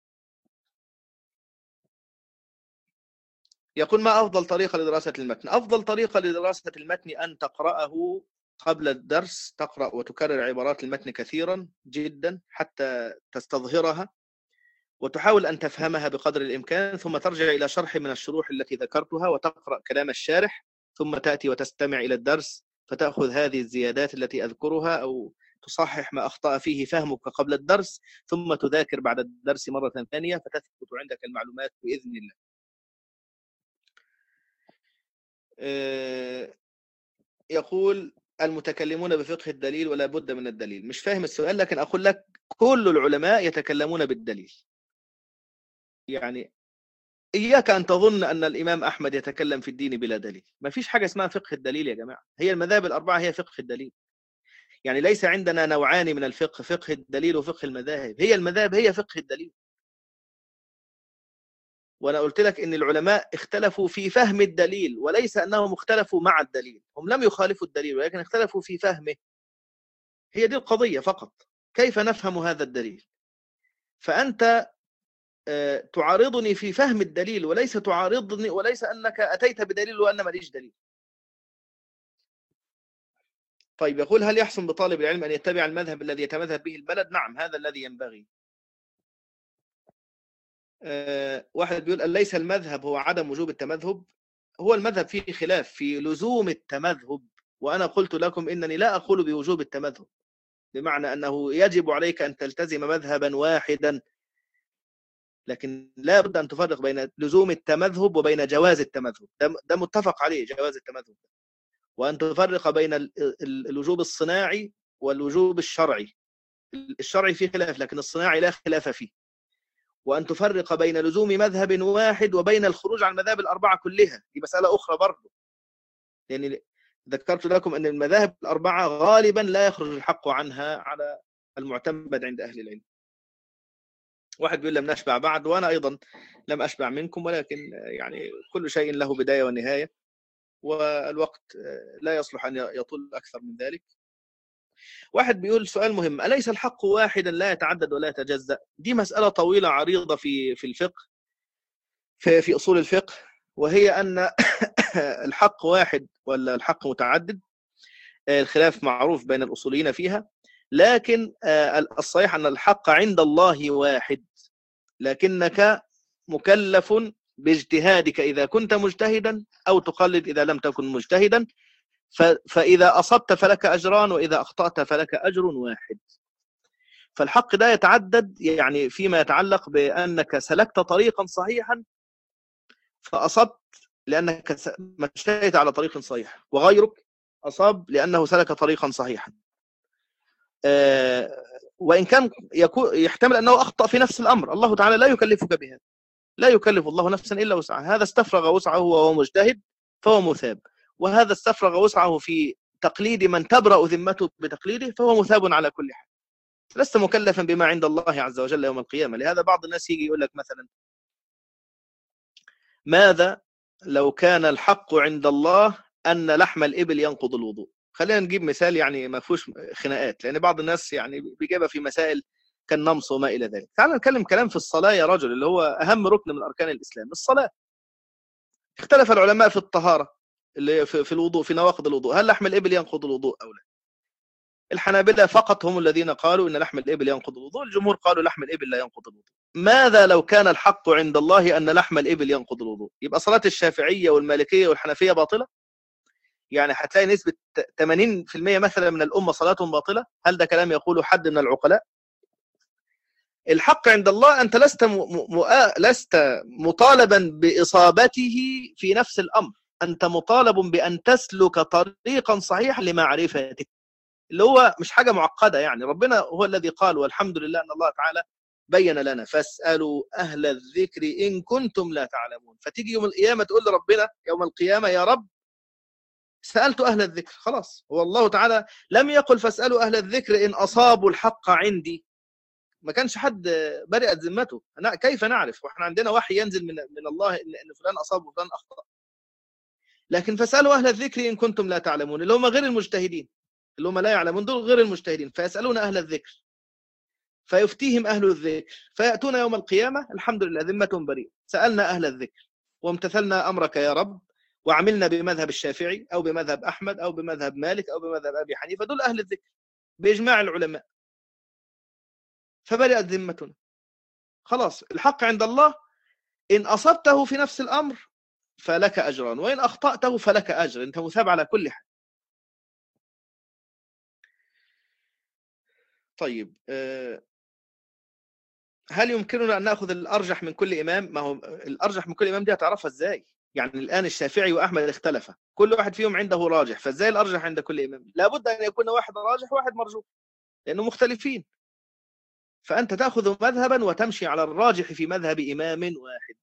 يقول: ما أفضل طريقة لدراسة المتن؟ أفضل طريقة لدراسة المتن أن تقرأه قبل الدرس، تقرأ وتكرر عبارات المتن كثيرا جدا حتى تستظهرها وتحاول أن تفهمها بقدر الإمكان، ثم ترجع إلى شرح من الشروح التي ذكرتها وتقرأ كلام الشارح، ثم تأتي وتستمع إلى الدرس فتأخذ هذه الزيادات التي أذكرها أو تصحح ما أخطأ فيه فهمك قبل الدرس، ثم تذاكر بعد الدرس مرة ثانية فتثبت عندك المعلومات بإذن الله. يقول: المتكلمون بفقه الدليل ولا بد من الدليل. مش فاهم السؤال، لكن أقول لك كل العلماء يتكلمون بالدليل. يعني إياك أن تظن أن الإمام أحمد يتكلم في الدين بلا دليل. ما فيش حاجة اسمها فقه الدليل يا جماعة، هي المذاهب الأربعة هي فقه الدليل. يعني ليس عندنا نوعان من الفقه، فقه الدليل وفقه المذاهب. هي المذاهب هي فقه الدليل. وأنا قلت لك إن العلماء اختلفوا في فهم الدليل وليس أنهم اختلفوا مع الدليل، هم لم يخالفوا الدليل ولكن اختلفوا في فهمه. هي دي القضية فقط، كيف نفهم هذا الدليل. فأنت تعارضني في فهم الدليل وليس تعارضني، وليس أنك أتيت بدليل وأنا ماليش دليل. طيب يقول: هل يحسن بطالب العلم أن يتبع المذهب الذي يتمذهب به البلد؟ نعم، هذا الذي ينبغي. واحد بيقول: أليس المذهب هو عدم وجوب التمذهب؟ هو المذهب فيه خلاف في لزوم التمذهب، وأنا قلت لكم إنني لا أقول بوجوب التمذهب، بمعنى أنه يجب عليك أن تلتزم مذهبا واحدا، لكن لا بد أن تفرق بين لزوم التمذهب وبين جواز التمذهب. ده متفق عليه، جواز التمذهب، وأن تفرق بين الوجوب الصناعي والوجوب الشرعي. الشرعي فيه خلاف لكن الصناعي لا خلاف فيه. وأن تفرق بين لزوم مذهب واحد وبين الخروج عن المذاهب الأربعة كلها، دي مسألة أخرى برضو. يعني ذكرت لكم أن المذاهب الأربعة غالبا لا يخرج الحق عنها على المعتمد عند أهل العلم. واحد بيقول: لم نشبع بعد، وأنا أيضا لم أشبع منكم، ولكن يعني كل شيء له بداية ونهاية، والوقت لا يصلح أن يطول أكثر من ذلك. واحد بيقول سؤال مهم: أليس الحق واحدا لا يتعدد ولا يتجزأ؟ دي مسألة طويلة عريضة في الفقه، في أصول الفقه، وهي أن الحق واحد ولا الحق متعدد. الخلاف معروف بين الأصوليين فيها، لكن الصحيح أن الحق عند الله واحد، لكنك مكلف باجتهادك إذا كنت مجتهدا أو تقلد إذا لم تكن مجتهدا، فإذا أصبت فلك أجران وإذا أخطأت فلك أجر واحد. فالحق لا يتعدد، يعني فيما يتعلق بأنك سلكت طريقا صحيحا فأصبت لأنك مشيت على طريق صحيح، وغيرك أصاب لأنه سلك طريقا صحيحا، وإن كان يحتمل أنه أخطأ في نفس الأمر، الله تعالى لا يكلفك بهذا. لا يكلف الله نفسا إلا وسعها. هذا استفرغ وسعه وهو مجتهد فهو مثاب، وهذا استفرغ وسعه في تقليد من تبرأ ذمته بتقليده فهو مثاب على كل حال. لست مكلفا بما عند الله عز وجل يوم القيامة. لهذا بعض الناس يجي يقول لك مثلا: ماذا لو كان الحق عند الله أن لحم الإبل ينقض الوضوء؟ خلينا نجيب مثال يعني ما فيهوش خناقات، لأن بعض الناس يعني بيجيبها في مسائل كالنمص وما إلى ذلك. تعال نتكلم كلام في الصلاة يا رجل، اللي هو أهم ركن من أركان الإسلام، الصلاة. اختلف العلماء في الطهارة، اللي في الوضوء، في نواقض الوضوء، هل لحم الإبل ينقض الوضوء أو لا؟ الحنابلة فقط هم الذين قالوا إن لحم الإبل ينقض الوضوء، الجمهور قالوا لحم الإبل لا ينقض الوضوء. ماذا لو كان الحق عند الله أن لحم الإبل ينقض الوضوء؟ يبقى صلاة الشافعية والمالكية والحنفية باطلة؟ يعني هتلاقي نسبة 80% مثلا من الأمة صلاتهم باطلة؟ هل ده كلام يقوله حد من العقلاء؟ الحق عند الله أنت لست مطالبا بإصابته في نفس الأمر، أنت مطالب بأن تسلك طريقا صحيحا لمعرفتك، اللي هو مش حاجة معقدة. يعني ربنا هو الذي قال، والحمد لله أن الله تعالى بين لنا: فاسألوا أهل الذكر إن كنتم لا تعلمون. فتيجي يوم القيامة تقول لربنا يوم القيامة: يا رب سألت أهل الذكر. خلاص، هو الله تعالى لم يقل فاسألوا أهل الذكر إن أصابوا الحق عندي. ما كانش حد برئت ذمته. كيف نعرف واحنا عندنا وحي ينزل من الله ان فلان اصاب وفلان اخطا؟ لكن فاسالوا اهل الذكر ان كنتم لا تعلمون، اللي هم غير المجتهدين، اللي هم لا يعلمون، دول غير المجتهدين. فيسالون اهل الذكر فيفتيهم اهل الذكر، فياتون يوم القيامه الحمد لله ذمتهم بريئه، سالنا اهل الذكر وامتثلنا امرك يا رب، وعملنا بمذهب الشافعي او بمذهب احمد او بمذهب مالك او بمذهب ابي حنيفه، دول اهل الذكر باجماع العلماء، فبرئت ذمتنا. خلاص، الحق عند الله إن أصبته في نفس الأمر فلك أجران، وإن أخطأته فلك أجر، أنت مثاب على كل حال. طيب، هل يمكننا أن نأخذ الأرجح من كل إمام؟ ما هو الأرجح من كل إمام دي هتعرفها إزاي؟ يعني الآن الشافعي وأحمد اختلفا، كل واحد فيهم عنده راجح، فإزاي الأرجح عند كل إمام؟ لابد أن يكون واحد راجح وواحد مرجوح، لأنه مختلفين. فأنت تأخذ مذهبا وتمشي على الراجح في مذهب إمام واحد.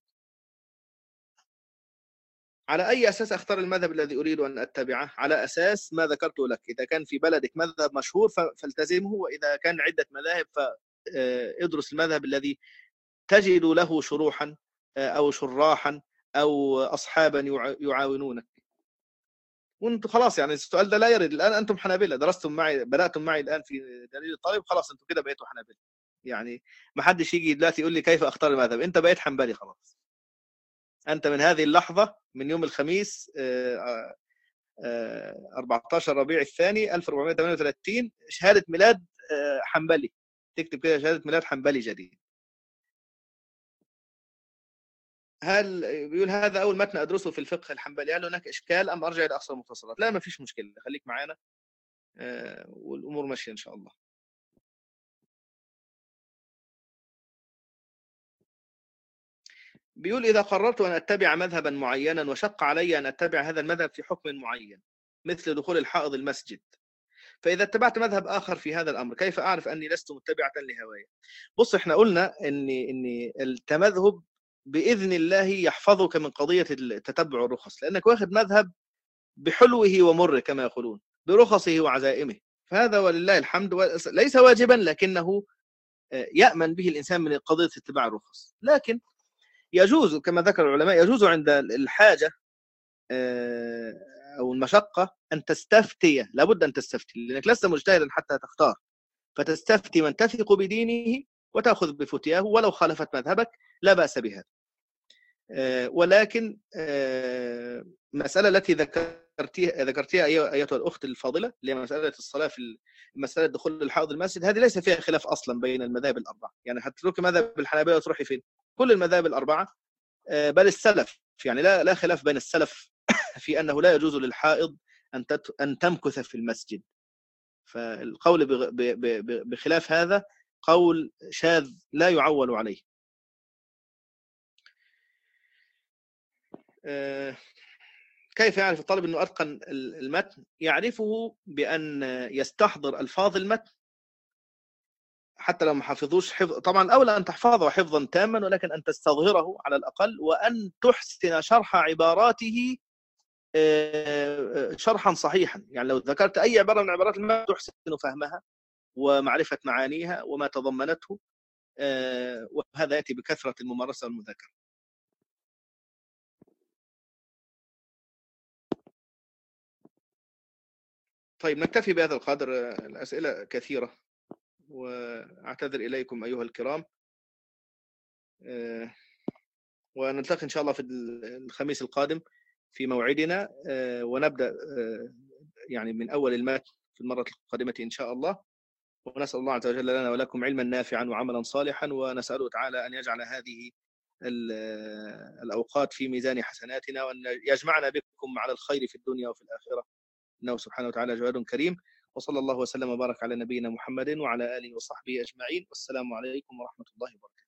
على أي أساس أختار المذهب الذي أريد أن أتبعه؟ على أساس ما ذكرت لك، إذا كان في بلدك مذهب مشهور فالتزمه، وإذا كان عدة مذاهب فادرس المذهب الذي تجد له شروحا أو شراحا أو أصحابا يعاونونك. وانت خلاص، يعني السؤال ده لا يرد. الآن أنتم حنابلة، درستم معي، بدأتم معي الآن في دليل الطالب، خلاص أنتم كده بقيتوا حنابلة. يعني ما حدش يجي دلوقتي يقول لي كيف أختار المذهب، أنت بقيت حنبلي خلاص. أنت من هذه اللحظة، من يوم الخميس 14 ربيع الثاني 1438 شهادة ميلاد حنبلي. تكتب كده شهادة ميلاد حنبلي جديد. هل بيقول هذا أول متن أدرسه في الفقه الحنبلي، هل هناك إشكال أم أرجع إلى أقصى المختصرات؟ لا، ما فيش مشكلة، خليك معانا والأمور ماشية إن شاء الله. بيقول: إذا قررت أن أتبع مذهبا معينا وشق علي أن أتبع هذا المذهب في حكم معين، مثل دخول الحائض المسجد، فإذا اتبعت مذهب آخر في هذا الأمر، كيف أعرف أني لست متبعة لهوايا؟ بص، إحنا قلنا إن التمذهب بإذن الله يحفظك من قضية التتبع الرخص، لأنك واخد مذهب بحلوه ومره كما يقولون، برخصه وعزائمه، فهذا ولله الحمد ليس واجبا، لكنه يأمن به الإنسان من قضية اتباع الرخص. لكن يجوز كما ذكر العلماء، يجوز عند الحاجة أو المشقة أن تستفتي، لابد أن تستفتي، لأنك لست مجتهدا حتى تختار، فتستفتي من تثق بدينه وتأخذ بفتياه ولو خالفت مذهبك، لا بأس بها. ولكن المسألة التي ذكرتيها أيتها الأخت الفاضلة، اللي هي مسألة الصلاة في مسألة دخول الحائض المسجد، هذه ليس فيها خلاف أصلا بين المذاهب الأربعة. يعني هتتركي مذهب الحنابلة وتروحي فين؟ كل المذاهب الأربعة، بل السلف، يعني لا خلاف بين السلف في أنه لا يجوز للحائض أن تمكث في المسجد. فالقول بخلاف هذا قول شاذ لا يعول عليه. كيف يعرف الطالب أنه أتقن المتن؟ يعرفه بأن يستحضر ألفاظ المتن حتى لو ما حفظوش حفظ، طبعا الأولى أن تحفظه حفظا تاما، ولكن أن تستظهره على الأقل، وأن تحسن شرح عباراته شرحا صحيحا. يعني لو ذكرت أي عبارة من عبارات المتن تحسن فهمها ومعرفة معانيها وما تضمنته، وهذا يأتي بكثرة الممارسة والمذاكرة. طيب نكتفي بهذا القدر، الأسئلة كثيرة، وأعتذر إليكم أيها الكرام، ونلتقي إن شاء الله في الخميس القادم في موعدنا، ونبدأ يعني من أول المتن في المرة القادمة إن شاء الله. ونسأل الله عز وجل لنا ولكم علما نافعا وعملا صالحا، ونسأله تعالى أن يجعل هذه الأوقات في ميزان حسناتنا، وأن يجمعنا بكم على الخير في الدنيا وفي الآخرة، إنه سبحانه وتعالى جواد كريم. وصلى الله وسلم وبارك على نبينا محمد وعلى آله وصحبه أجمعين، والسلام عليكم ورحمة الله وبركاته.